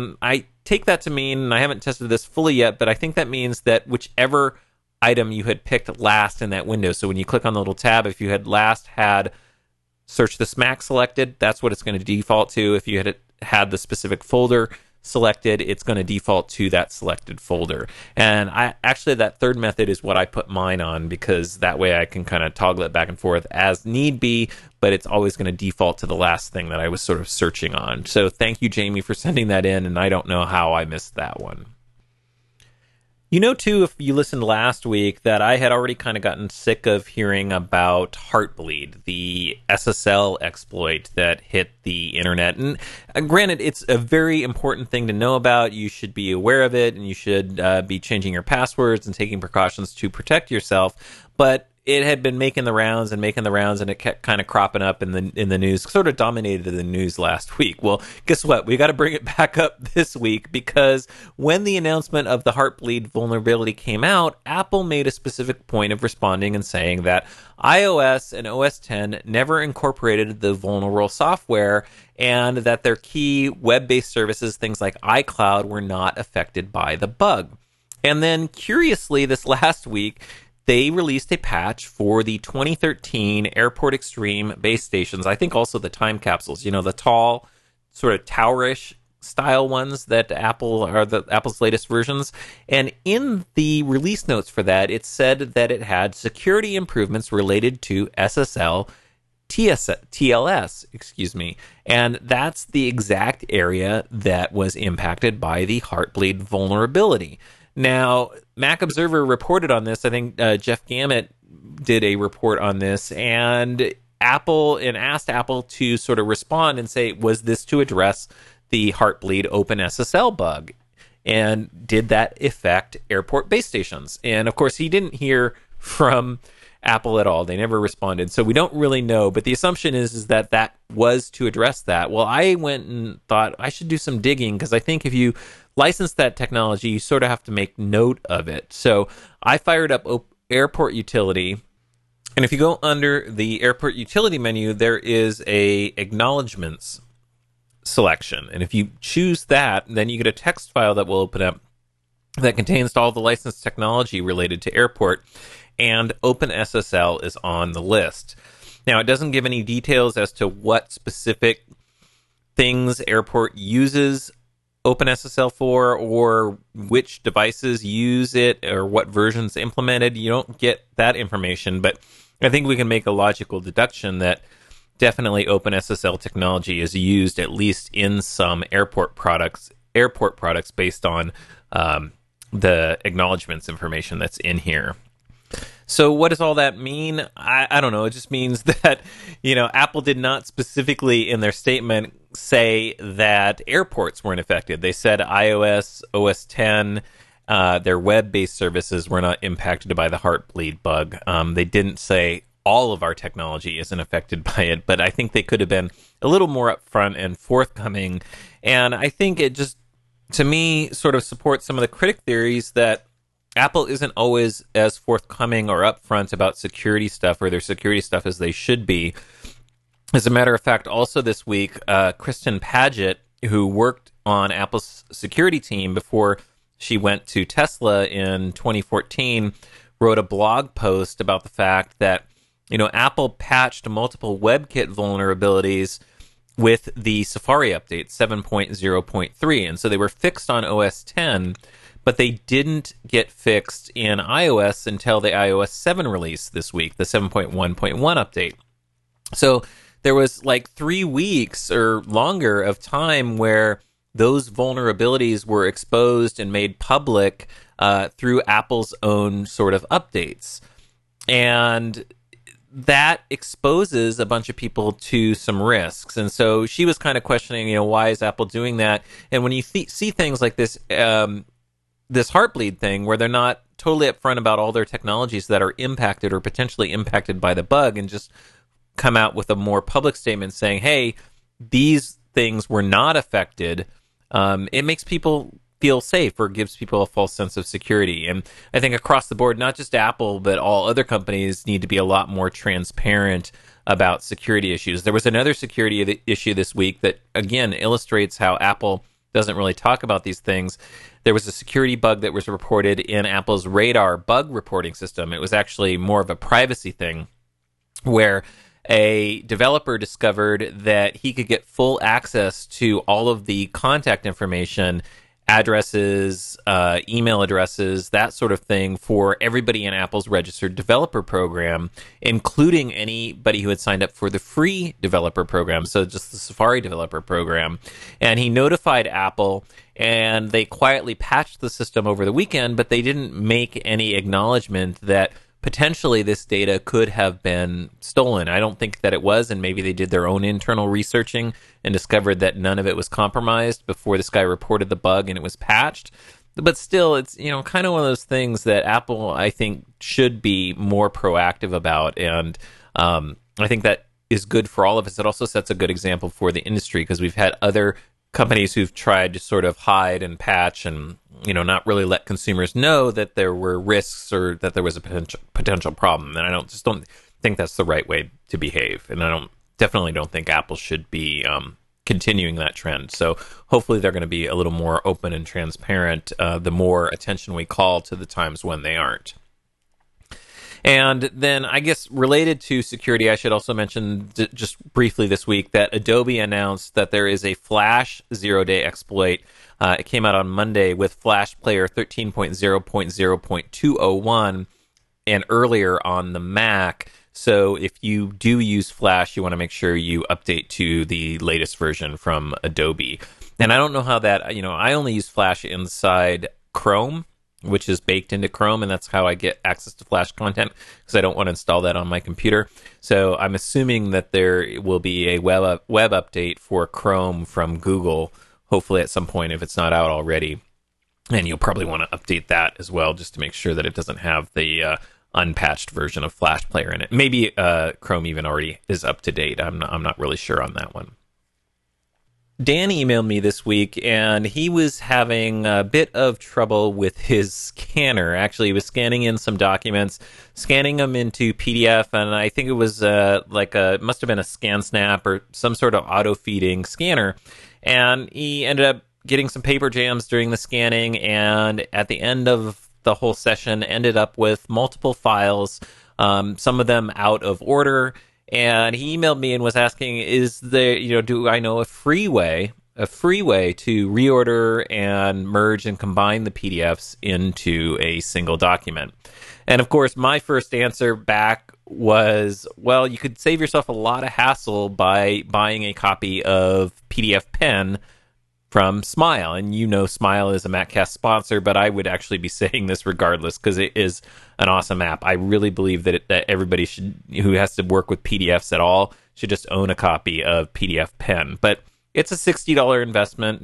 Speaker 1: I take that to mean, and I haven't tested this fully yet, but I think that means that whichever item you had picked last in that window, so when you click on the little tab, if you had last had search this Mac selected, that's what it's going to default to. If you had the specific folder selected, it's going to default to that selected folder. And that third method is what I put mine on, because that way I can kind of toggle it back and forth as need be, but it's always going to default to the last thing that I was sort of searching on. So thank you, Jamie, for sending that in, and I don't know how I missed that one. Too, if you listened last week, that I had already kind of gotten sick of hearing about Heartbleed, the SSL exploit that hit the internet. And granted, it's a very important thing to know about. You should be aware of it, and you should be changing your passwords and taking precautions to protect yourself. But it had been making the rounds, and it kept kind of cropping up in the news, sort of dominated the news last week. Well, guess what? We got to bring it back up this week, because when the announcement of the Heartbleed vulnerability came out, Apple made a specific point of responding and saying that iOS and OS X never incorporated the vulnerable software, and that their key web-based services, things like iCloud, were not affected by the bug. And then, curiously, this last week, they released a patch for the 2013 Airport Extreme base stations. I think also the time capsules, the tall, sort of towerish style ones that Apple's latest versions. And in the release notes for that, it said that it had security improvements related to SSL TLS, excuse me. And that's the exact area that was impacted by the Heartbleed vulnerability. Now, Mac Observer reported on this. I think Jeff Gamet did a report on this, and asked Apple to sort of respond and say, was this to address the Heartbleed OpenSSL bug? And did that affect airport base stations? And of course, he didn't hear from Apple at all. They never responded. So we don't really know. But the assumption is that that was to address that. Well, I went and thought I should do some digging, because I think if you license that technology, you sort of have to make note of it. So I fired up Airport Utility. And if you go under the Airport Utility menu, there is a acknowledgements selection. And if you choose that, then you get a text file that will open up that contains all the licensed technology related to Airport, and OpenSSL is on the list. Now, it doesn't give any details as to what specific things Airport uses OpenSSL for, or which devices use it, or what versions implemented. You don't get that information, but I think we can make a logical deduction that definitely OpenSSL technology is used at least in some airport products based on the acknowledgements information that's in here. So what does all that mean? I don't know. It just means that, Apple did not specifically in their statement say that airports weren't affected. They said iOS, OS X, their web-based services were not impacted by the Heartbleed bug. They didn't say all of our technology isn't affected by it, but I think they could have been a little more upfront and forthcoming. And I think it just, to me, sort of supports some of the critic theories that Apple isn't always as forthcoming or upfront about security stuff, or their security stuff, as they should be. As a matter of fact, also this week, Kristen Paget, who worked on Apple's security team before she went to Tesla in 2014, wrote a blog post about the fact that, Apple patched multiple WebKit vulnerabilities with the Safari update 7.0.3. And so they were fixed on OS X, but they didn't get fixed in iOS until the iOS 7 release this week, the 7.1.1 update. So there was like 3 weeks or longer of time where those vulnerabilities were exposed and made public through Apple's own sort of updates. And that exposes a bunch of people to some risks. And so she was kind of questioning, why is Apple doing that? And when you see things like this, this Heartbleed thing, where they're not totally upfront about all their technologies that are impacted or potentially impacted by the bug, and just come out with a more public statement saying, hey, these things were not affected, it makes people feel safe, or gives people a false sense of security. And I think across the board, not just Apple, but all other companies need to be a lot more transparent about security issues. There was another security issue this week that, again, illustrates how Apple doesn't really talk about these things. There was a security bug that was reported in Apple's Radar bug reporting system. It was actually more of a privacy thing, where a developer discovered that he could get full access to all of the contact information, addresses, email addresses, that sort of thing, for everybody in Apple's registered developer program, including anybody who had signed up for the free developer program, so just the Safari developer program. And he notified Apple, and they quietly patched the system over the weekend, but they didn't make any acknowledgement that potentially this data could have been stolen. I don't think that it was, and maybe they did their own internal researching and discovered that none of it was compromised before this guy reported the bug and it was patched. But still, it's, kind of one of those things that Apple, I think, should be more proactive about. And I think that is good for all of us. It also sets a good example for the industry, because we've had other companies who've tried to sort of hide and patch and, not really let consumers know that there were risks or that there was a potential problem. And I don't think that's the right way to behave. And I definitely don't think Apple should be continuing that trend. So hopefully they're going to be a little more open and transparent the more attention we call to the times when they aren't. And then, I guess, related to security, I should also mention just briefly this week that Adobe announced that there is a Flash zero-day exploit. It came out on Monday with Flash Player 13.0.0.201 and earlier on the Mac. So if you do use Flash, you want to make sure you update to the latest version from Adobe. And I don't know how that, I only use Flash inside Chrome, which is baked into Chrome, and that's how I get access to Flash content, because I don't want to install that on my computer. So I'm assuming that there will be a web update for Chrome from Google, hopefully at some point if it's not out already. And you'll probably want to update that as well, just to make sure that it doesn't have the unpatched version of Flash Player in it. Maybe Chrome even already is up to date. I'm not really sure on that one. Dan emailed me this week, and he was having a bit of trouble with his scanner. Actually, he was scanning in some documents, scanning them into PDF, and I think it was must have been a ScanSnap or some sort of auto-feeding scanner. And he ended up getting some paper jams during the scanning, and at the end of the whole session, ended up with multiple files, some of them out of order. And he emailed me and was asking, is there, do I know a free way to reorder and merge and combine the PDFs into a single document? And of course, my first answer back was, well, you could save yourself a lot of hassle by buying a copy of PDFpen from Smile. And Smile is a MacCast sponsor, but I would actually be saying this regardless, because it is an awesome app. I really believe that everybody who has to work with PDFs at all should just own a copy of PDFpen. But it's a $60 investment,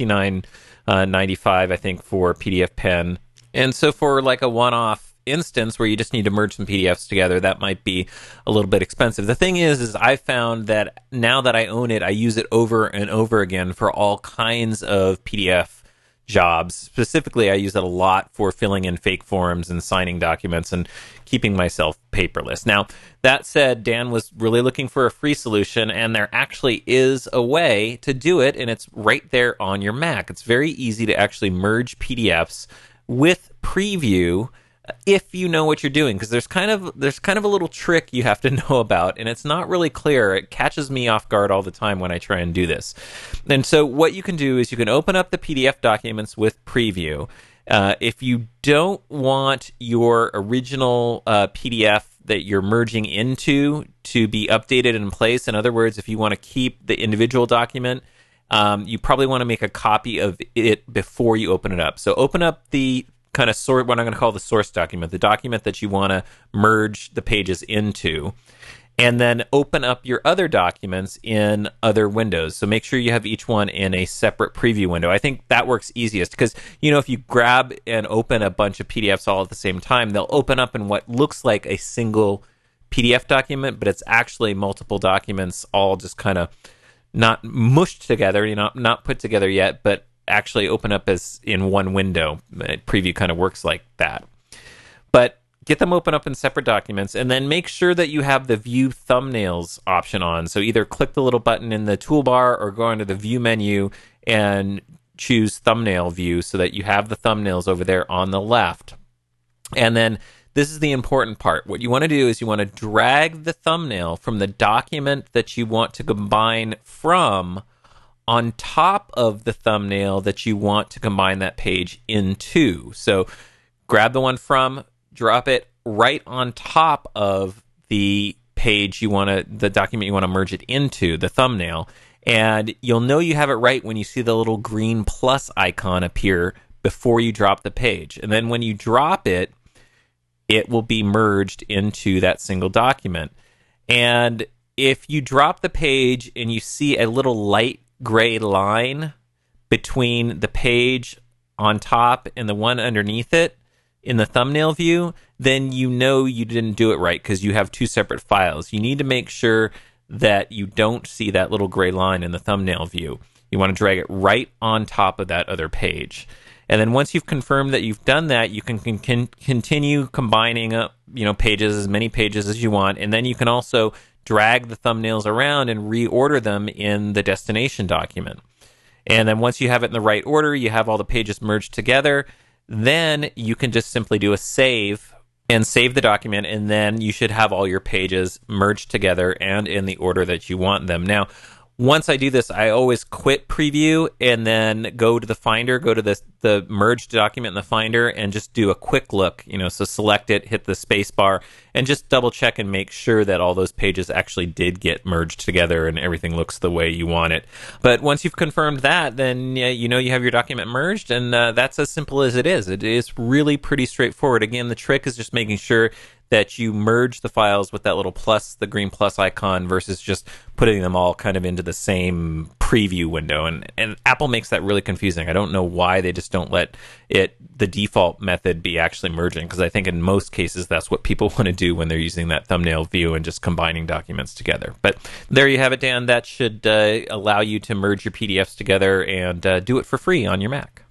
Speaker 1: $59.95 I think for PDFpen. And so for like a one-off instance where you just need to merge some PDFs together, that might be a little bit expensive. The thing is I found that now that I own it, I use it over and over again for all kinds of PDF jobs. Specifically, I use it a lot for filling in fake forms and signing documents and keeping myself paperless. Now, that said, Dan was really looking for a free solution, and there actually is a way to do it, and it's right there on your Mac. It's very easy to actually merge PDFs with Preview if you know what you're doing, because there's kind of a little trick you have to know about, and it's not really clear. It catches me off guard all the time when I try and do this. And so what you can do is you can open up the PDF documents with Preview. If you don't want your original PDF that you're merging into to be updated in place, in other words, if you want to keep the individual document, you probably want to make a copy of it before you open it up. So open up the kind of what I'm going to call the source document, the document that you want to merge the pages into, and then open up your other documents in other windows. So make sure you have each one in a separate preview window. I think that works easiest because, if you grab and open a bunch of PDFs all at the same time, they'll open up in what looks like a single PDF document, but it's actually multiple documents all just kind of not mushed together, not put together yet, but actually open up as in one window. Preview kind of works like that. But get them open up in separate documents, and then make sure that you have the View Thumbnails option on. So either click the little button in the toolbar or go into the View menu and choose Thumbnail View so that you have the thumbnails over there on the left. And then this is the important part. What you want to do is you want to drag the thumbnail from the document that you want to combine from on top of the thumbnail that you want to combine that page into. So grab the one from, drop it right on top of the page the document you want to merge it into, the thumbnail. And you'll know you have it right when you see the little green plus icon appear before you drop the page. And then when you drop it, it will be merged into that single document. And if you drop the page and you see a little light gray line between the page on top and the one underneath it in the thumbnail view, then you know you didn't do it right because you have two separate files. You need to make sure that you don't see that little gray line in the thumbnail view. You want to drag it right on top of that other page. And then once you've confirmed that you've done that, you can continue combining pages, as many pages as you want, and then you can also drag the thumbnails around and reorder them in the destination document. And then once you have it in the right order, you have all the pages merged together, then you can just simply do a save and save the document, and then you should have all your pages merged together and in the order that you want them. Now, once I do this, I always quit preview and then go to the Finder, go to the merged document in the Finder, and just do a quick look. So select it, hit the space bar, and just double check and make sure that all those pages actually did get merged together and everything looks the way you want it. But once you've confirmed that, then you have your document merged, and that's as simple as it is. It is really pretty straightforward. Again, the trick is just making sure that you merge the files with that little plus, the green plus icon, versus just putting them all kind of into the same preview window. And Apple makes that really confusing. I don't know why they just don't let the default method be actually merging, because I think in most cases that's what people want to do when they're using that thumbnail view and just combining documents together. But there you have it, Dan. That should allow you to merge your PDFs together and do it for free on your Mac.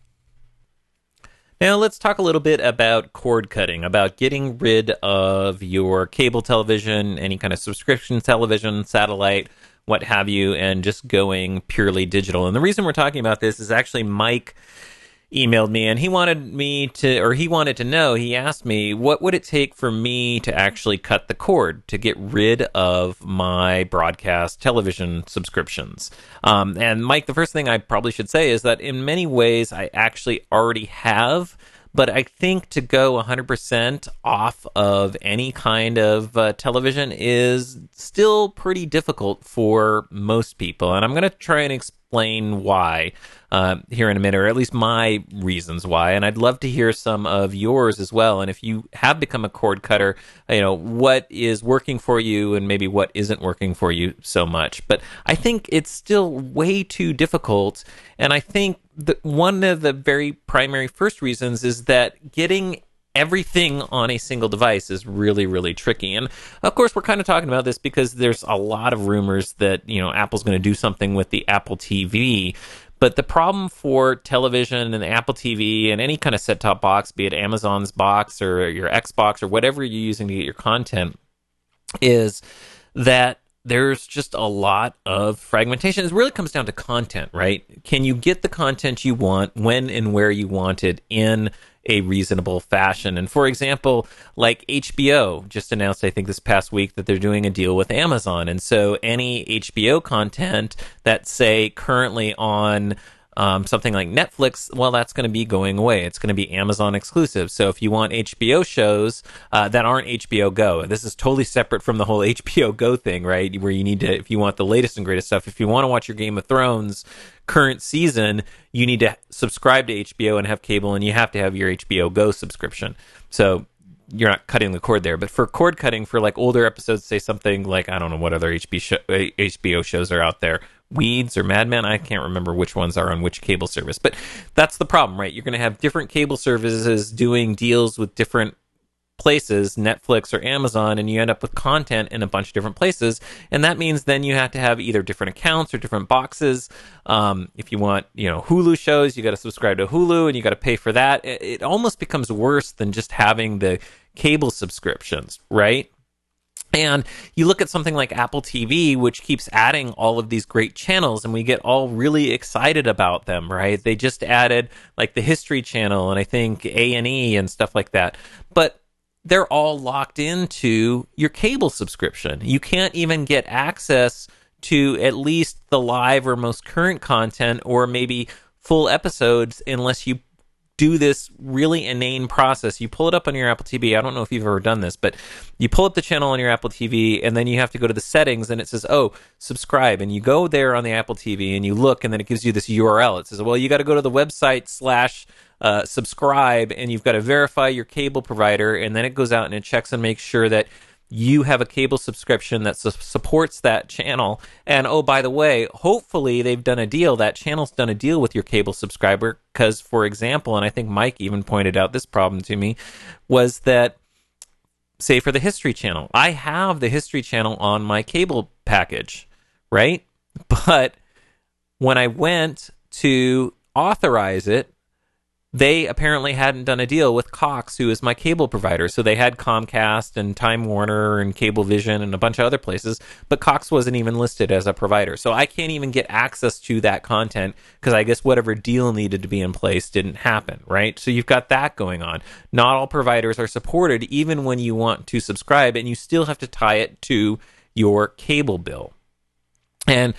Speaker 1: Now let's talk a little bit about cord cutting, about getting rid of your cable television, any kind of subscription television, satellite, what have you, and just going purely digital. And the reason we're talking about this is actually Mike emailed me, and he wanted to know, he asked me, what would it take for me to actually cut the cord to get rid of my broadcast television subscriptions? And Mike, the first thing I probably should say is that in many ways I actually already have, but I think to go 100% off of any kind of television is still pretty difficult for most people. And I'm going to try and explain why here in a minute, or at least my reasons why. And I'd love to hear some of yours as well. And if you have become a cord cutter, what is working for you and maybe what isn't working for you so much. But I think it's still way too difficult. And I think that one of the very primary first reasons is that getting everything on a single device is really, really tricky. And of course, we're kind of talking about this because there's a lot of rumors that, Apple's going to do something with the Apple TV. But the problem for television and the Apple TV and any kind of set-top box, be it Amazon's box or your Xbox or whatever you're using to get your content, is that there's just a lot of fragmentation. It really comes down to content, right? Can you get the content you want when and where you want it in a reasonable fashion? And for example, like HBO just announced, I think this past week, that they're doing a deal with Amazon. And so any HBO content that's, say, currently on something like Netflix, well, that's going to be going away. It's going to be Amazon exclusive. So if you want HBO shows that aren't HBO Go, this is totally separate from the whole HBO Go thing, right? Where you need to, if you want the latest and greatest stuff, if you want to watch your Game of Thrones current season, you need to subscribe to HBO and have cable, and you have to have your HBO Go subscription. So you're not cutting the cord there. But for cord cutting for like older episodes, say something like, I don't know what other HBO shows are out there, Weeds or Mad Men, I can't remember which ones are on which cable service. But that's the problem, right? You're going to have different cable services doing deals with different places, Netflix or Amazon, and you end up with content in a bunch of different places. And that means then you have to have either different accounts or different boxes. If you want, Hulu shows, you got to subscribe to Hulu and you got to pay for that. It almost becomes worse than just having the cable subscriptions, right? And you look at something like Apple TV, which keeps adding all of these great channels, and we get all really excited about them, right? They just added like the History Channel and I think A&E and stuff like that. But they're all locked into your cable subscription. You can't even get access to at least the live or most current content or maybe full episodes unless you do this really inane process. You pull it up on your Apple TV. I don't know if you've ever done this, but you pull up the channel on your Apple TV and then you have to go to the settings and it says, subscribe. And you go there on the Apple TV and you look and then it gives you this URL. It says, well, you got to go to the website / subscribe, and you've got to verify your cable provider, and then it goes out and it checks and makes sure that you have a cable subscription that supports that channel. And oh, by the way, hopefully they've done a deal. That channel's done a deal with your cable subscriber because, for example, and I think Mike even pointed out this problem to me, was that, say, for the History Channel, I have the History Channel on my cable package, right? But when I went to authorize it, they apparently hadn't done a deal with Cox, who is my cable provider. So they had Comcast and Time Warner and Cablevision and a bunch of other places, but Cox wasn't even listed as a provider. So I can't even get access to that content because I guess whatever deal needed to be in place didn't happen, right? So you've got that going on. Not all providers are supported, even when you want to subscribe, and you still have to tie it to your cable bill. And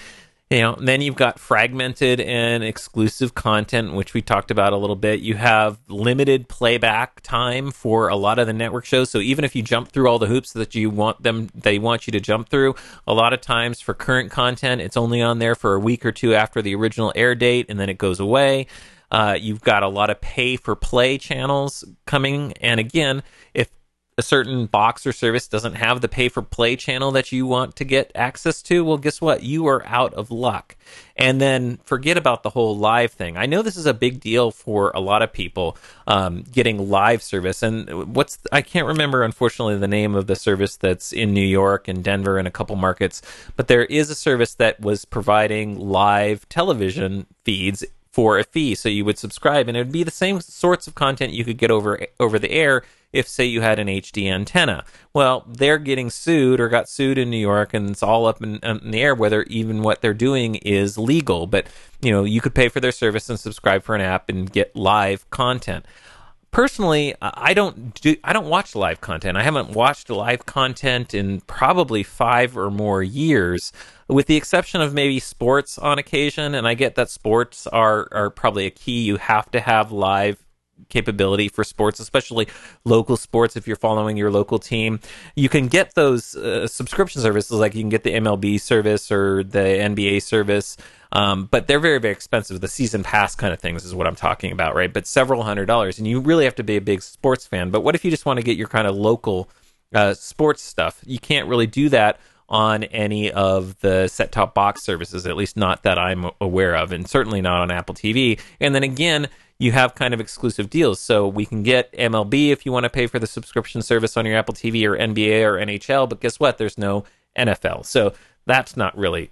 Speaker 1: And then you've got fragmented and exclusive content, which we talked about a little bit. You have limited playback time for a lot of the network shows. So even if you jump through all the hoops that they want you to jump through, a lot of times for current content, it's only on there for a week or two after the original air date, and then it goes away. You've got a lot of pay for play channels coming. And again, if a certain box or service doesn't have the pay for play channel that you want to get access to, well, guess what? You are out of luck. And then forget about the whole live thing. I know this is a big deal for a lot of people, getting live service. And I can't remember, unfortunately, the name of the service that's in New York and Denver and a couple markets, but there is a service that was providing live television feeds for a fee. So you would subscribe, and it would be the same sorts of content you could get over the air if, say, you had an HD antenna. Well, they're getting sued or got sued in New York, and it's all up in the air whether even what they're doing is legal. But, you could pay for their service and subscribe for an app and get live content. Personally, I don't watch live content. I haven't watched live content in probably 5 or more years, with the exception of maybe sports on occasion. And I get that sports are probably a key. You have to have live capability for sports, especially local sports. If you're following your local team, you can get those subscription services, like you can get the MLB service or the NBA service. But they're very, very expensive. The season pass kind of things is what I'm talking about, right? But several $100s, and you really have to be a big sports fan. But what if you just want to get your kind of local sports stuff? You can't really do that on any of the set-top box services, at least not that I'm aware of, and certainly not on Apple TV. And then again, you have kind of exclusive deals. So we can get MLB if you want to pay for the subscription service on your Apple TV, or NBA or NHL, but guess what? There's no NFL. So that's not really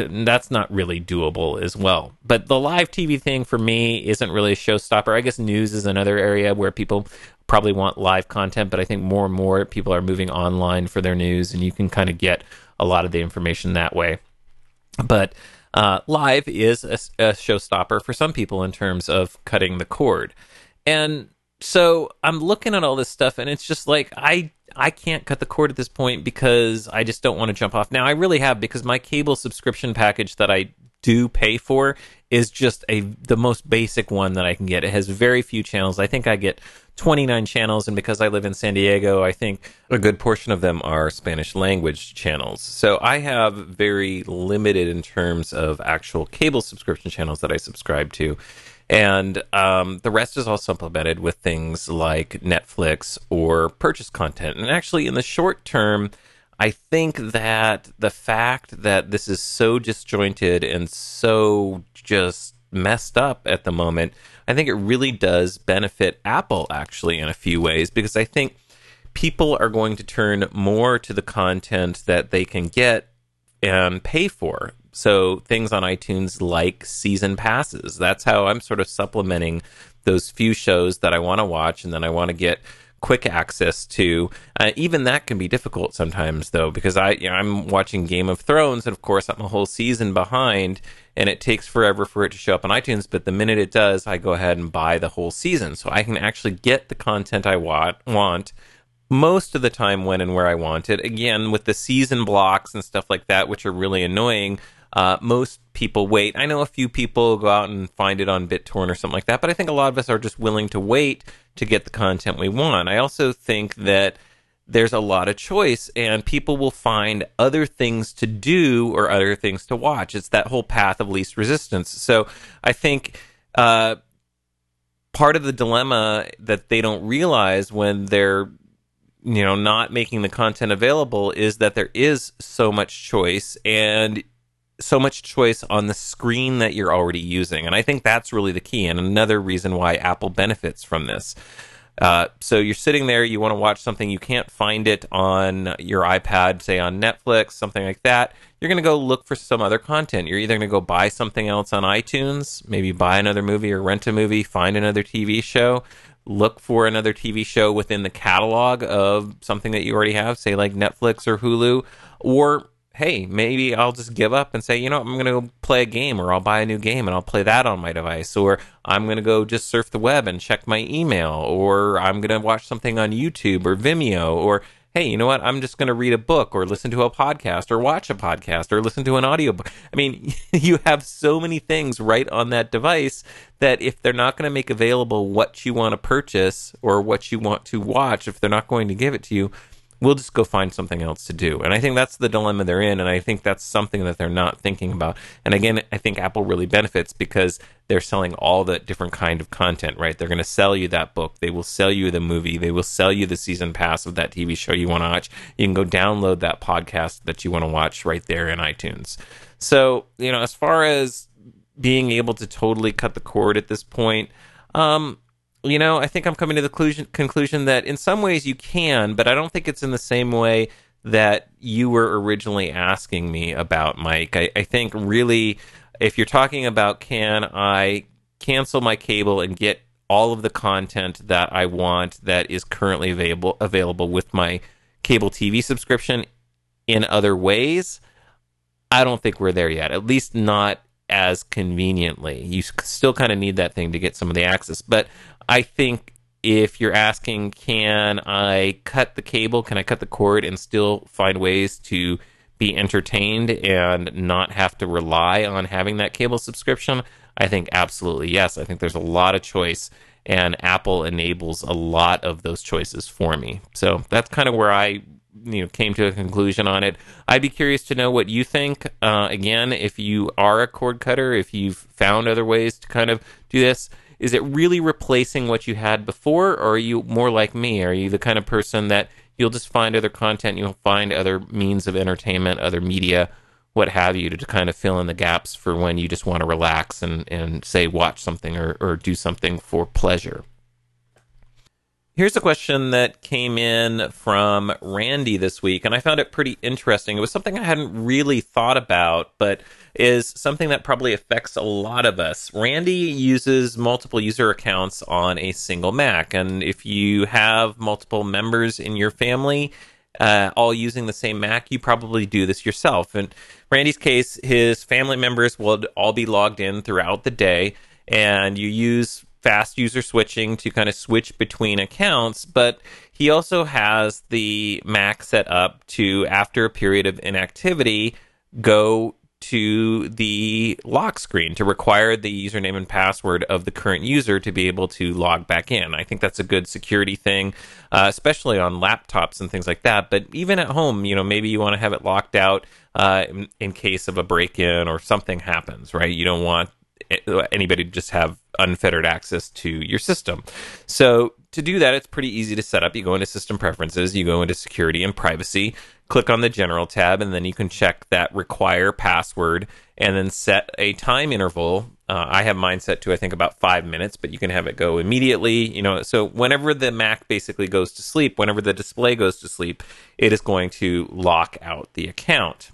Speaker 1: doable as well. But the live TV thing for me isn't really a showstopper. I guess news is another area where people probably want live content, but I think more and more people are moving online for their news, and you can kind of get a lot of the information that way. But live is a showstopper for some people in terms of cutting the cord. And so I'm looking at all this stuff, and it's just like, I can't cut the cord at this point because I just don't want to jump off. Now, I really have, because my cable subscription package that I do pay for is just the most basic one that I can get. It has very few channels. I think I get 29 channels, and because I live in San Diego, I think a good portion of them are Spanish language channels. So I have very limited in terms of actual cable subscription channels that I subscribe to. And the rest is all supplemented with things like Netflix or purchase content. And actually, in the short term, I think that the fact that this is so disjointed and so just messed up at the moment, I think it really does benefit Apple, actually, in a few ways, because I think people are going to turn more to the content that they can get and pay for. So things on iTunes like season passes. That's how I'm sort of supplementing those few shows that I want to watch and then I want to get quick access to. Even that can be difficult sometimes, though, because I'm watching Game of Thrones, and of course I'm a whole season behind, and it takes forever for it to show up on iTunes. But the minute it does, I go ahead and buy the whole season, so I can actually get the content I want most of the time when and where I want it. Again, with the season blocks and stuff like that, which are really annoying, most people wait. I know a few people go out and find it on BitTorrent or something like that, but I think a lot of us are just willing to wait to get the content we want. I also think that there's a lot of choice, and people will find other things to do or other things to watch. It's that whole path of least resistance. So I think part of the dilemma that they don't realize when they're not making the content available is that there is so much choice, and so much choice on the screen that you're already using. And I think that's really the key, and another reason why Apple benefits from this. So you're sitting there, you want to watch something, you can't find it on your iPad, say on Netflix, something like that. You're going to go look for some other content. You're either going to go buy something else on iTunes, maybe buy another movie or rent a movie, find another TV show, look for another TV show within the catalog of something that you already have, say like Netflix or Hulu, or hey, maybe I'll just give up and say, I'm going to go play a game, or I'll buy a new game and I'll play that on my device, or I'm going to go just surf the web and check my email, or I'm going to watch something on YouTube or Vimeo, or hey, you know what? I'm just going to read a book or listen to a podcast or watch a podcast or listen to an audiobook. I mean, you have so many things right on that device that if they're not going to make available what you want to purchase or what you want to watch, if they're not going to give it to you, we'll just go find something else to do. And I think that's the dilemma they're in, and I think that's something that they're not thinking about. And again, I think Apple really benefits because they're selling all the different kind of content, right? They're going to sell you that book. They will sell you the movie. They will sell you the season pass of that TV show you want to watch. You can go download that podcast that you want to watch right there in iTunes. So, as far as being able to totally cut the cord at this point, I think I'm coming to the conclusion that in some ways you can, but I don't think it's in the same way that you were originally asking me about, Mike. I think really, if you're talking about can I cancel my cable and get all of the content that I want that is currently available with my cable TV subscription in other ways, I don't think we're there yet, at least not as conveniently. You still kind of need that thing to get some of the access, but I think if you're asking, can I cut the cable, can I cut the cord and still find ways to be entertained and not have to rely on having that cable subscription, I think absolutely yes. I think there's a lot of choice, and Apple enables a lot of those choices for me. So that's kind of where I came to a conclusion on it. I'd be curious to know what you think. Again, if you are a cord cutter, if you've found other ways to kind of do this, is it really replacing what you had before, or are you more like me? Are you the kind of person that you'll just find other content, you'll find other means of entertainment, other media, what have you, to kind of fill in the gaps for when you just want to relax and say, watch something or do something for pleasure? Here's a question that came in from Randy this week, and I found it pretty interesting. It was something I hadn't really thought about, but is something that probably affects a lot of us. Randy uses multiple user accounts on a single Mac, and if you have multiple members in your family all using the same Mac, you probably do this yourself. In Randy's case, his family members will all be logged in throughout the day, and you use fast user switching to kind of switch between accounts, but he also has the Mac set up to, after a period of inactivity, go to the lock screen to require the username and password of the current user to be able to log back in. I think that's a good security thing, especially on laptops and things like that. But even at home, maybe you want to have it locked out in case of a break-in or something happens, right? You don't want anybody to just have unfettered access to your system. So to do that, it's pretty easy to set up. You go into System Preferences, you go into Security and Privacy, click on the General tab, and then you can check that Require Password, and then set a time interval. I have mine set to, I think, about 5 minutes, but you can have it go immediately. So whenever the Mac basically goes to sleep, whenever the display goes to sleep, it is going to lock out the account.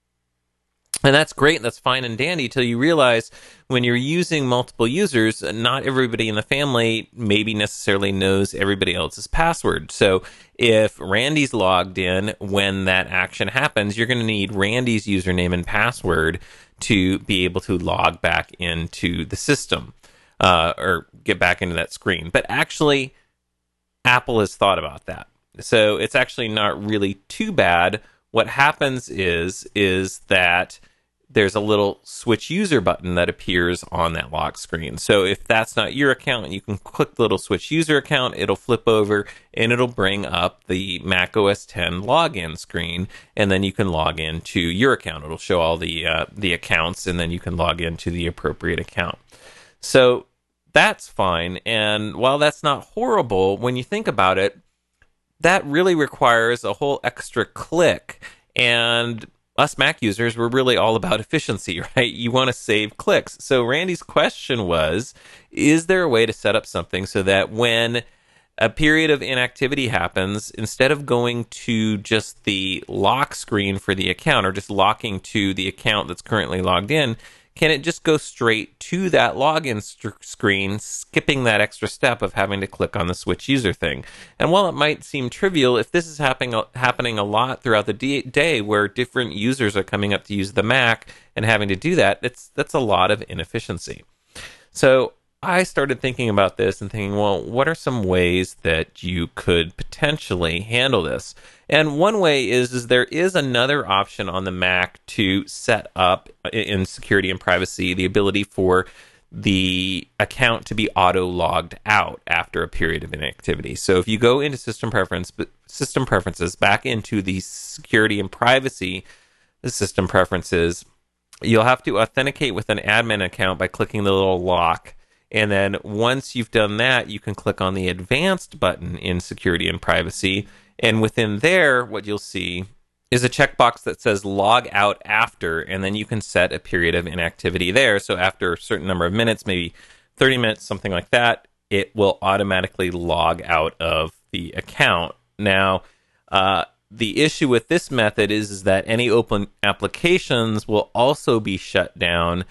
Speaker 1: And that's great, that's fine and dandy, till you realize when you're using multiple users, not everybody in the family maybe necessarily knows everybody else's password. So if Randy's logged in, when that action happens, you're going to need Randy's username and password to be able to log back into the system or get back into that screen. But actually, Apple has thought about that. So it's actually not really too bad. What happens is that there's a little switch user button that appears on that lock screen. So if that's not your account, you can click the little switch user account, it'll flip over and it'll bring up the Mac OS X login screen, and then you can log into your account. It'll show all the accounts, and then you can log into the appropriate account. So that's fine. And while that's not horrible, when you think about it, that really requires a whole extra click. And us Mac users, we're really all about efficiency, right? You want to save clicks. So Randy's question was, is there a way to set up something so that when a period of inactivity happens, instead of going to just the lock screen for the account or just locking to the account that's currently logged in, can it just go straight to that login screen, skipping that extra step of having to click on the switch user thing? And while it might seem trivial, if this is happening a lot throughout the day where different users are coming up to use the Mac and having to do that, that's a lot of inefficiency. So I started thinking about this and thinking, well, what are some ways that you could potentially handle this? And one way is there is another option on the Mac to set up in security and privacy the ability for the account to be auto logged out after a period of inactivity. So if you go into system preferences back into the security and privacy system preferences, you'll have to authenticate with an admin account by clicking the little lock. And then once you've done that, you can click on the advanced button in security and privacy. And within there, what you'll see is a checkbox that says log out after, and then you can set a period of inactivity there. So after a certain number of minutes, maybe 30 minutes, something like that, it will automatically log out of the account. Now, the issue with this method is that any open applications will also be shut down.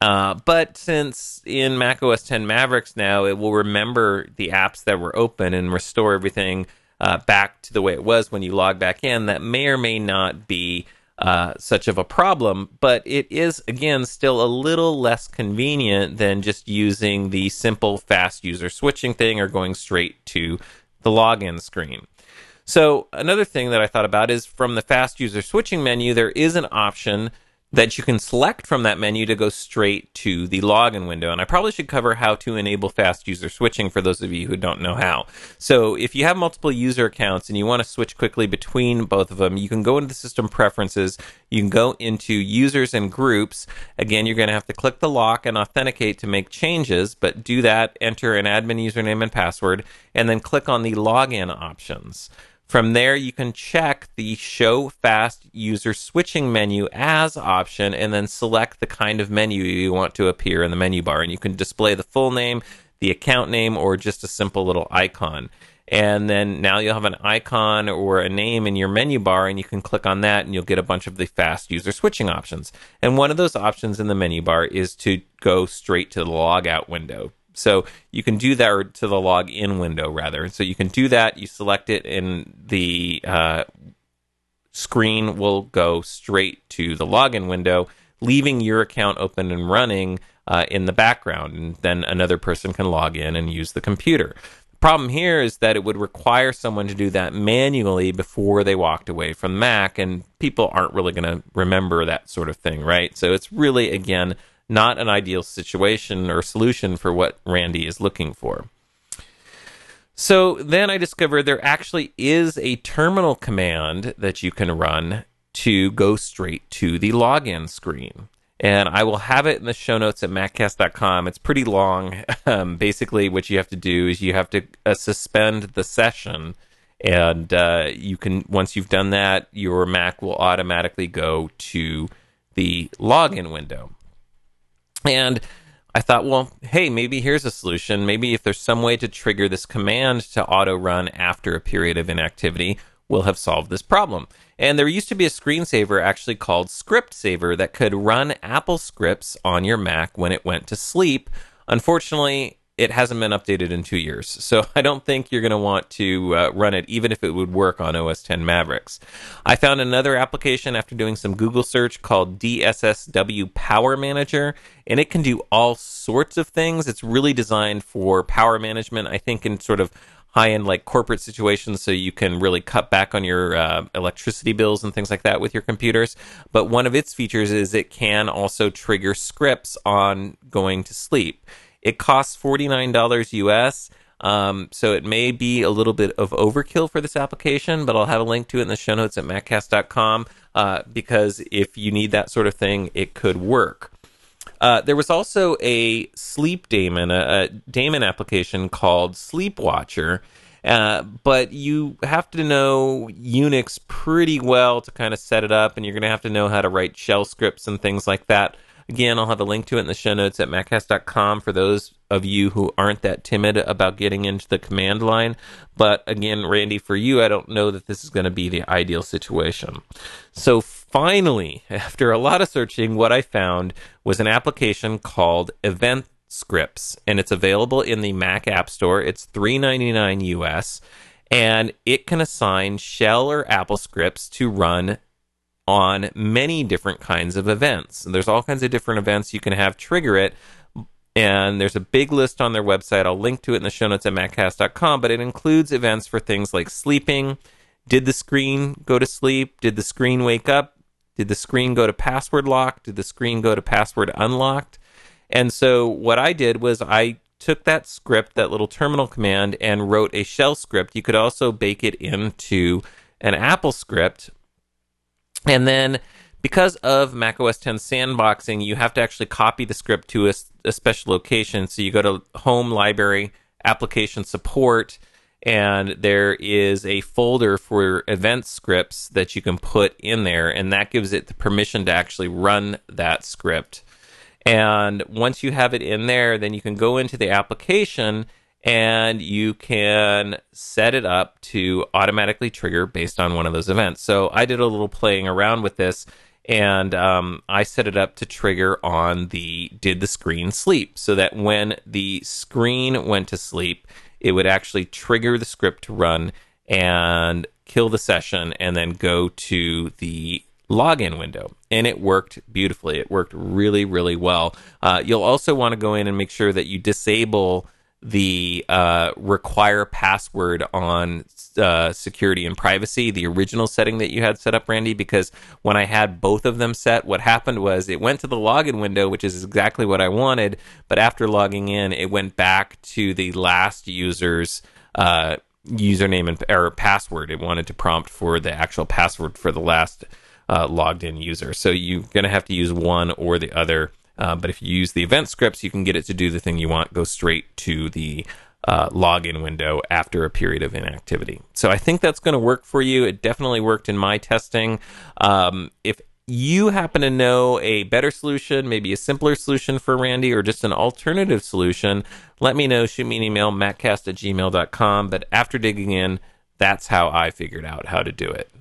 Speaker 1: But since in macOS 10 Mavericks now, it will remember the apps that were open and restore everything back to the way it was when you log back in, that may or may not be such of a problem, but it is, again, still a little less convenient than just using the simple fast user switching thing or going straight to the login screen. So another thing that I thought about is from the fast user switching menu, there is an option that you can select from that menu to go straight to the login window. And I probably should cover how to enable fast user switching for those of you who don't know how. So if you have multiple user accounts and you want to switch quickly between both of them, you can go into the system preferences, you can go into users and groups. Again, you're going to have to click the lock and authenticate to make changes, but do that, enter an admin username and password, and then click on the login options. From there, you can check the Show Fast User Switching menu as option and then select the kind of menu you want to appear in the menu bar. And you can display the full name, the account name, or just a simple little icon. And then now you'll have an icon or a name in your menu bar, and you can click on that and you'll get a bunch of the fast user switching options. And one of those options in the menu bar is to go straight to the logout window. So you can do that, or to the login window, rather. So you can do that. You select it, and the screen will go straight to the login window, leaving your account open and running in the background. And then another person can log in and use the computer. The problem here is that it would require someone to do that manually before they walked away from Mac, and people aren't really going to remember that sort of thing, right? So it's really, again, not an ideal situation or solution for what Randy is looking for. So then I discovered there actually is a terminal command that you can run to go straight to the login screen. And I will have it in the show notes at maccast.com. It's pretty long. Basically, what you have to do is you have to suspend the session. And you can, once you've done that, your Mac will automatically go to the login window. And I thought, well, hey, maybe here's a solution. Maybe if there's some way to trigger this command to auto run after a period of inactivity, we'll have solved this problem. And there used to be a screensaver actually called Script Saver that could run Apple scripts on your Mac when it went to sleep. Unfortunately, it hasn't been updated in 2 years, so I don't think you're going to want to run it, even if it would work on OS X Mavericks. I found another application after doing some Google search called DSSW Power Manager, and it can do all sorts of things. It's really designed for power management, I think, in sort of high-end like corporate situations, so you can really cut back on your electricity bills and things like that with your computers. But one of its features is it can also trigger scripts on going to sleep. It costs $49 US, so it may be a little bit of overkill for this application, but I'll have a link to it in the show notes at maccast.com because if you need that sort of thing, it could work. There was also a sleep daemon, a daemon application called Sleepwatcher, but you have to know Unix pretty well to kind of set it up, and you're going to have to know how to write shell scripts and things like that. Again, I'll have a link to it in the show notes at maccast.com for those of you who aren't that timid about getting into the command line. But again, Randy, for you, I don't know that this is going to be the ideal situation. So finally, after a lot of searching, what I found was an application called Event Scripts, and it's available in the Mac App Store. It's $3.99 US, and it can assign shell or Apple scripts to run on many different kinds of events. And there's all kinds of different events you can have trigger it. And there's a big list on their website. I'll link to it in the show notes at maccast.com, but it includes events for things like sleeping. Did the screen go to sleep? Did the screen wake up? Did the screen go to password lock? Did the screen go to password unlocked? And so what I did was I took that script, that little terminal command, and wrote a shell script. You could also bake it into an Apple script. And then because of macOS 10 sandboxing, you have to actually copy the script to a special location. So you go to Home, Library, Application Support, and there is a folder for event scripts that you can put in there, and that gives it the permission to actually run that script. And once you have it in there, then you can go into the application and you can set it up to automatically trigger based on one of those events. So I did a little playing around with this, and I set it up to trigger on the did the screen sleep, so that when the screen went to sleep, it would actually trigger the script to run and kill the session and then go to the login window. And it worked beautifully. It worked really, really well. You'll also want to go in and make sure that you disable the require password on security and privacy, the original setting that you had set up, Randy, because when I had both of them set, what happened was it went to the login window, which is exactly what I wanted, but after logging in, it went back to the last user's username or password. It wanted to prompt for the actual password for the last logged in user. So you're going to have to use one or the other. But if you use the event scripts, you can get it to do the thing you want, go straight to the login window after a period of inactivity. So I think that's going to work for you. It definitely worked in my testing. If you happen to know a better solution, maybe a simpler solution for Randy, or just an alternative solution, let me know. Shoot me an email, maccast@gmail.com. But after digging in, that's how I figured out how to do it.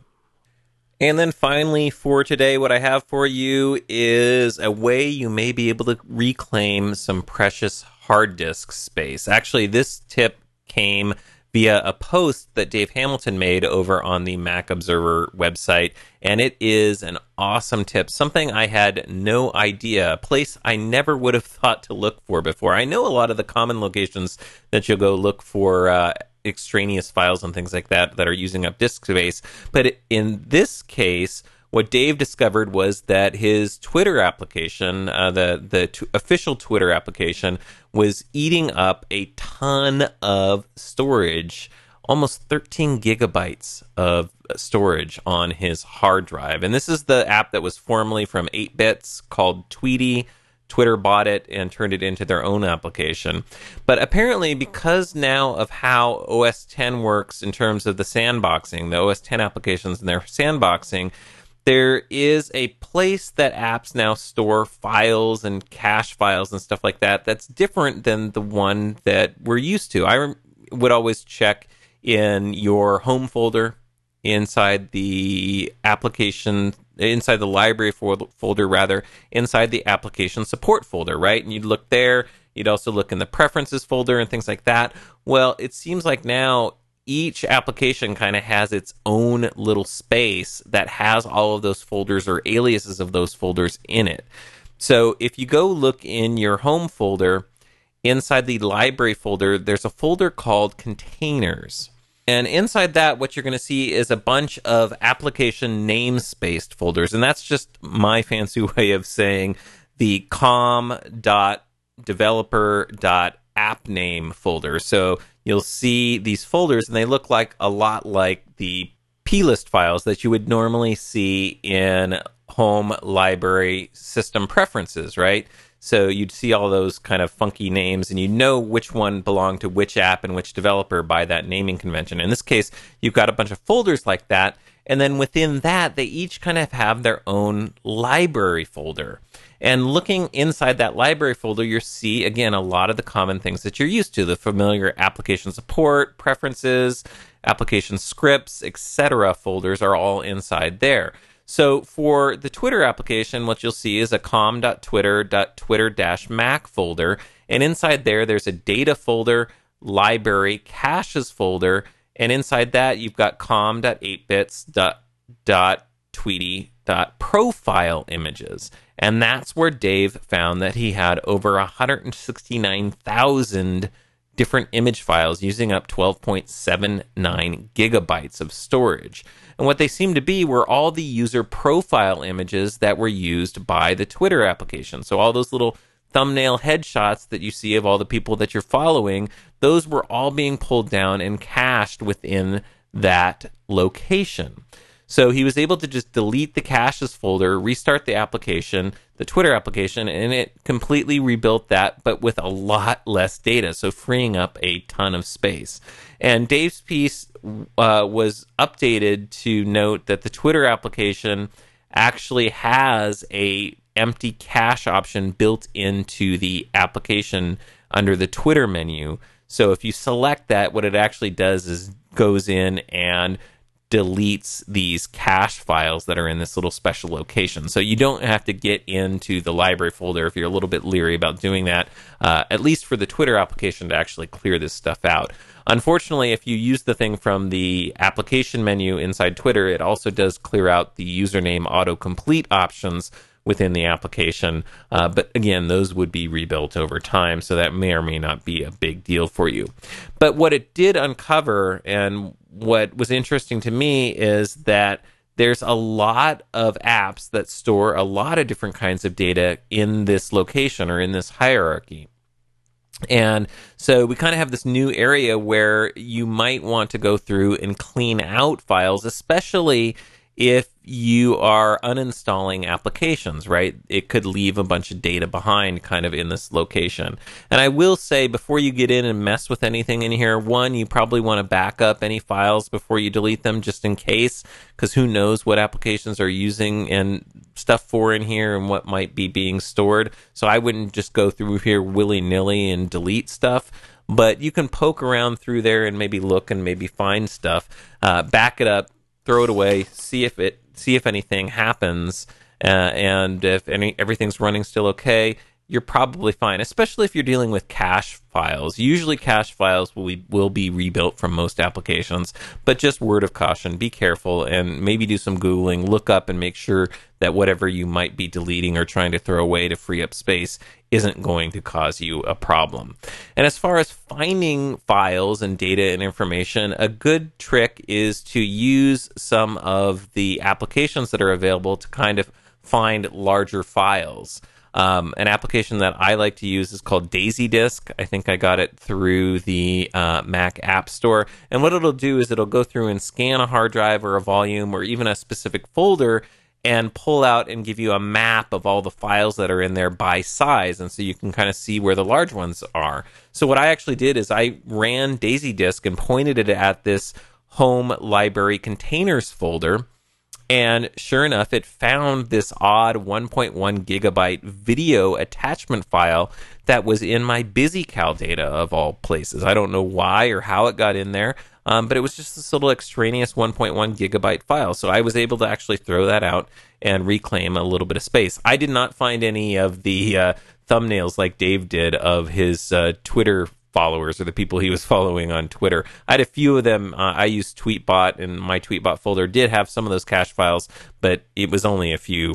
Speaker 1: And then finally for today, what I have for you is a way you may be able to reclaim some precious hard disk space. Actually, this tip came via a post that Dave Hamilton made over on the Mac Observer website, and it is an awesome tip, something I had no idea, a place I never would have thought to look for before. I know a lot of the common locations that you'll go look for extraneous files and things like that that are using up disk space. But in this case, what Dave discovered was that his Twitter application, the official Twitter application, was eating up a ton of storage, almost 13 gigabytes of storage on his hard drive. And this is the app that was formerly from 8bits called Tweety. Twitter bought it and turned it into their own application. But apparently, because now of how OS X works in terms of the sandboxing, the OS X applications and their sandboxing, there is a place that apps now store files and cache files and stuff like that that's different than the one that we're used to. I would always check in your home folder inside the application, inside the library folder, rather, inside the application support folder, right? And you'd look there. You'd also look in the preferences folder and things like that. Well, it seems like now each application kind of has its own little space that has all of those folders or aliases of those folders in it. So if you go look in your home folder, inside the library folder, there's a folder called Containers. And inside that, what you're going to see is a bunch of application namespaced folders. And that's just my fancy way of saying the com.developer.appname folder. So you'll see these folders, and they look like a lot like the plist files that you would normally see in home, library, system preferences, right? So you'd see all those kind of funky names, and you know which one belonged to which app and which developer by that naming convention. In this case, you've got a bunch of folders like that, and then within that, they each kind of have their own library folder. And looking inside that library folder, you'll see, again, a lot of the common things that you're used to, the familiar application support, preferences, application scripts, etc. folders are all inside there. So for the Twitter application, what you'll see is a com.twitter.twitter-mac folder. And inside there, there's a data folder, library, caches folder. And inside that, you've got com.8bits.tweety .profile images. And that's where Dave found that he had over 169,000 different image files using up 12.79 gigabytes of storage. And what they seemed to be were all the user profile images that were used by the Twitter application. So all those little thumbnail headshots that you see of all the people that you're following, those were all being pulled down and cached within that location. So he was able to just delete the caches folder, restart the application, the Twitter application, and it completely rebuilt that, but with a lot less data, so freeing up a ton of space. And Dave's piece was updated to note that the Twitter application actually has a empty cache option built into the application under the Twitter menu. So if you select that, what it actually does is goes in and deletes these cache files that are in this little special location. So you don't have to get into the library folder if you're a little bit leery about doing that, at least for the Twitter application to actually clear this stuff out. Unfortunately, if you use the thing from the application menu inside Twitter, it also does clear out the username autocomplete options within the application. But again, those would be rebuilt over time, so that may or may not be a big deal for you. But what it did uncover, and what was interesting to me, is that there's a lot of apps that store a lot of different kinds of data in this location or in this hierarchy. And so we kind of have this new area where you might want to go through and clean out files, especially if you are uninstalling applications, right? It could leave a bunch of data behind kind of in this location. And I will say, before you get in and mess with anything in here, one, you probably want to back up any files before you delete them, just in case, because who knows what applications are using and stuff for in here and what might be being stored. So I wouldn't just go through here willy-nilly and delete stuff. But you can poke around through there and maybe look and maybe find stuff. Back it up, throw it away, see if anything happens, and if everything's running still okay, you're probably fine, especially if you're dealing with cache files. Usually cache files will be rebuilt from most applications, but just word of caution, be careful and maybe do some Googling, look up and make sure that whatever you might be deleting or trying to throw away to free up space isn't going to cause you a problem. And as far as finding files and data and information, a good trick is to use some of the applications that are available to kind of find larger files. An application that I like to use is called DaisyDisk. I think I got it through the Mac App Store. And what it'll do is it'll go through and scan a hard drive or a volume or even a specific folder and pull out and give you a map of all the files that are in there by size. And so you can kind of see where the large ones are. So what I actually did is I ran DaisyDisk and pointed it at this home library containers folder. And sure enough, it found this odd 1.1 gigabyte video attachment file that was in my BusyCal data of all places. I don't know why or how it got in there, but it was just this little extraneous 1.1 gigabyte file. So I was able to actually throw that out and reclaim a little bit of space. I did not find any of the thumbnails like Dave did of his Twitter followers or the people he was following on Twitter. I had a few of them. I used Tweetbot, and my Tweetbot folder did have some of those cache files, but it was only a few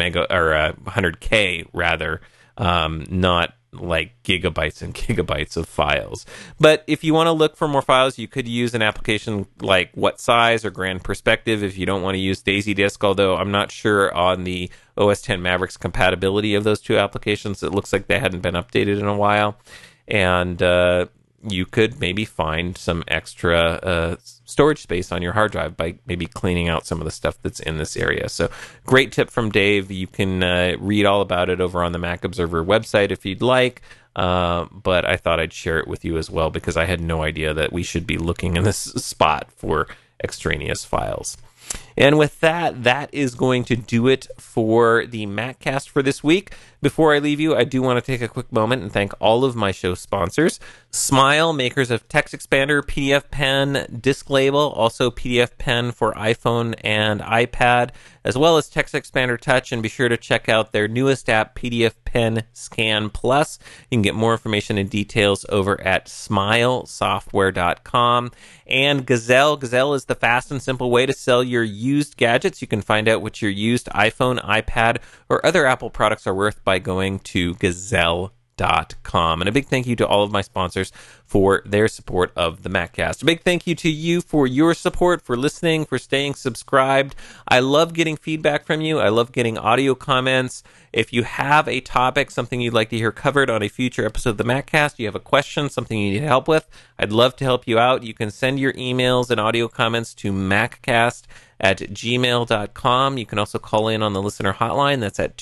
Speaker 1: 100K rather, not like gigabytes and gigabytes of files. But if you want to look for more files, you could use an application like WhatSize or Grand Perspective if you don't want to use DaisyDisk, although I'm not sure on the OS X Mavericks compatibility of those two applications. It looks like they hadn't been updated in a while. And you could maybe find some extra storage space on your hard drive by maybe cleaning out some of the stuff that's in this area. So great tip from Dave. You can read all about it over on the Mac Observer website if you'd like. But I thought I'd share it with you as well because I had no idea that we should be looking in this spot for extraneous files. And with that, that is going to do it for the MacCast for this week. Before I leave you, I do want to take a quick moment and thank all of my show sponsors. Smile, makers of TextExpander, PDF Pen, Disk Label, also PDF Pen for iPhone and iPad, as well as TextExpander Touch. And be sure to check out their newest app, PDF Pen Scan Plus. You can get more information and details over at smilesoftware.com. And Gazelle. Gazelle is the fast and simple way to sell your used gadgets. You can find out what your used iPhone, iPad, or other Apple products are worth by going to Gazelle.com. And a big thank you to all of my sponsors for their support of the MacCast. A big thank you to you for your support, for listening, for staying subscribed. I love getting feedback from you. I love getting audio comments. If you have a topic, something you'd like to hear covered on a future episode of the MacCast, you have a question, something you need help with, I'd love to help you out. You can send your emails and audio comments to maccast@gmail.com. You can also call in on the listener hotline. That's at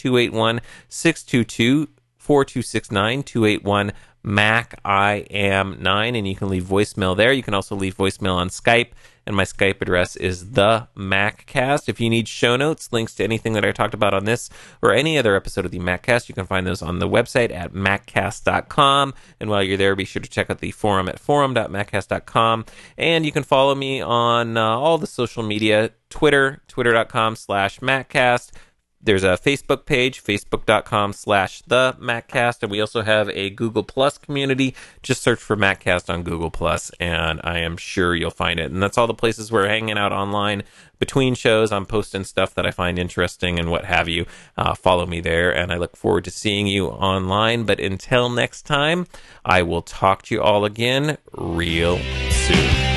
Speaker 1: 281-622-4269, 281 Mac I am 9, and you can leave voicemail there. You can also leave voicemail on Skype, and my Skype address is the MacCast. If you need show notes, links to anything that I talked about on this or any other episode of the MacCast, you can find those on the website at maccast.com. And while you're there, be sure to check out the forum at forum.maccast.com. And you can follow me on all the social media, twitter.com/MacCast. There's a Facebook page, facebook.com/the MacCast, and we also have a Google Plus community. Just search for MacCast on Google Plus, and I am sure you'll find it. And that's all the places we're hanging out online between shows. I'm posting stuff that I find interesting and what have you. Follow me there, and I look forward to seeing you online. But until next time, I will talk to you all again real soon.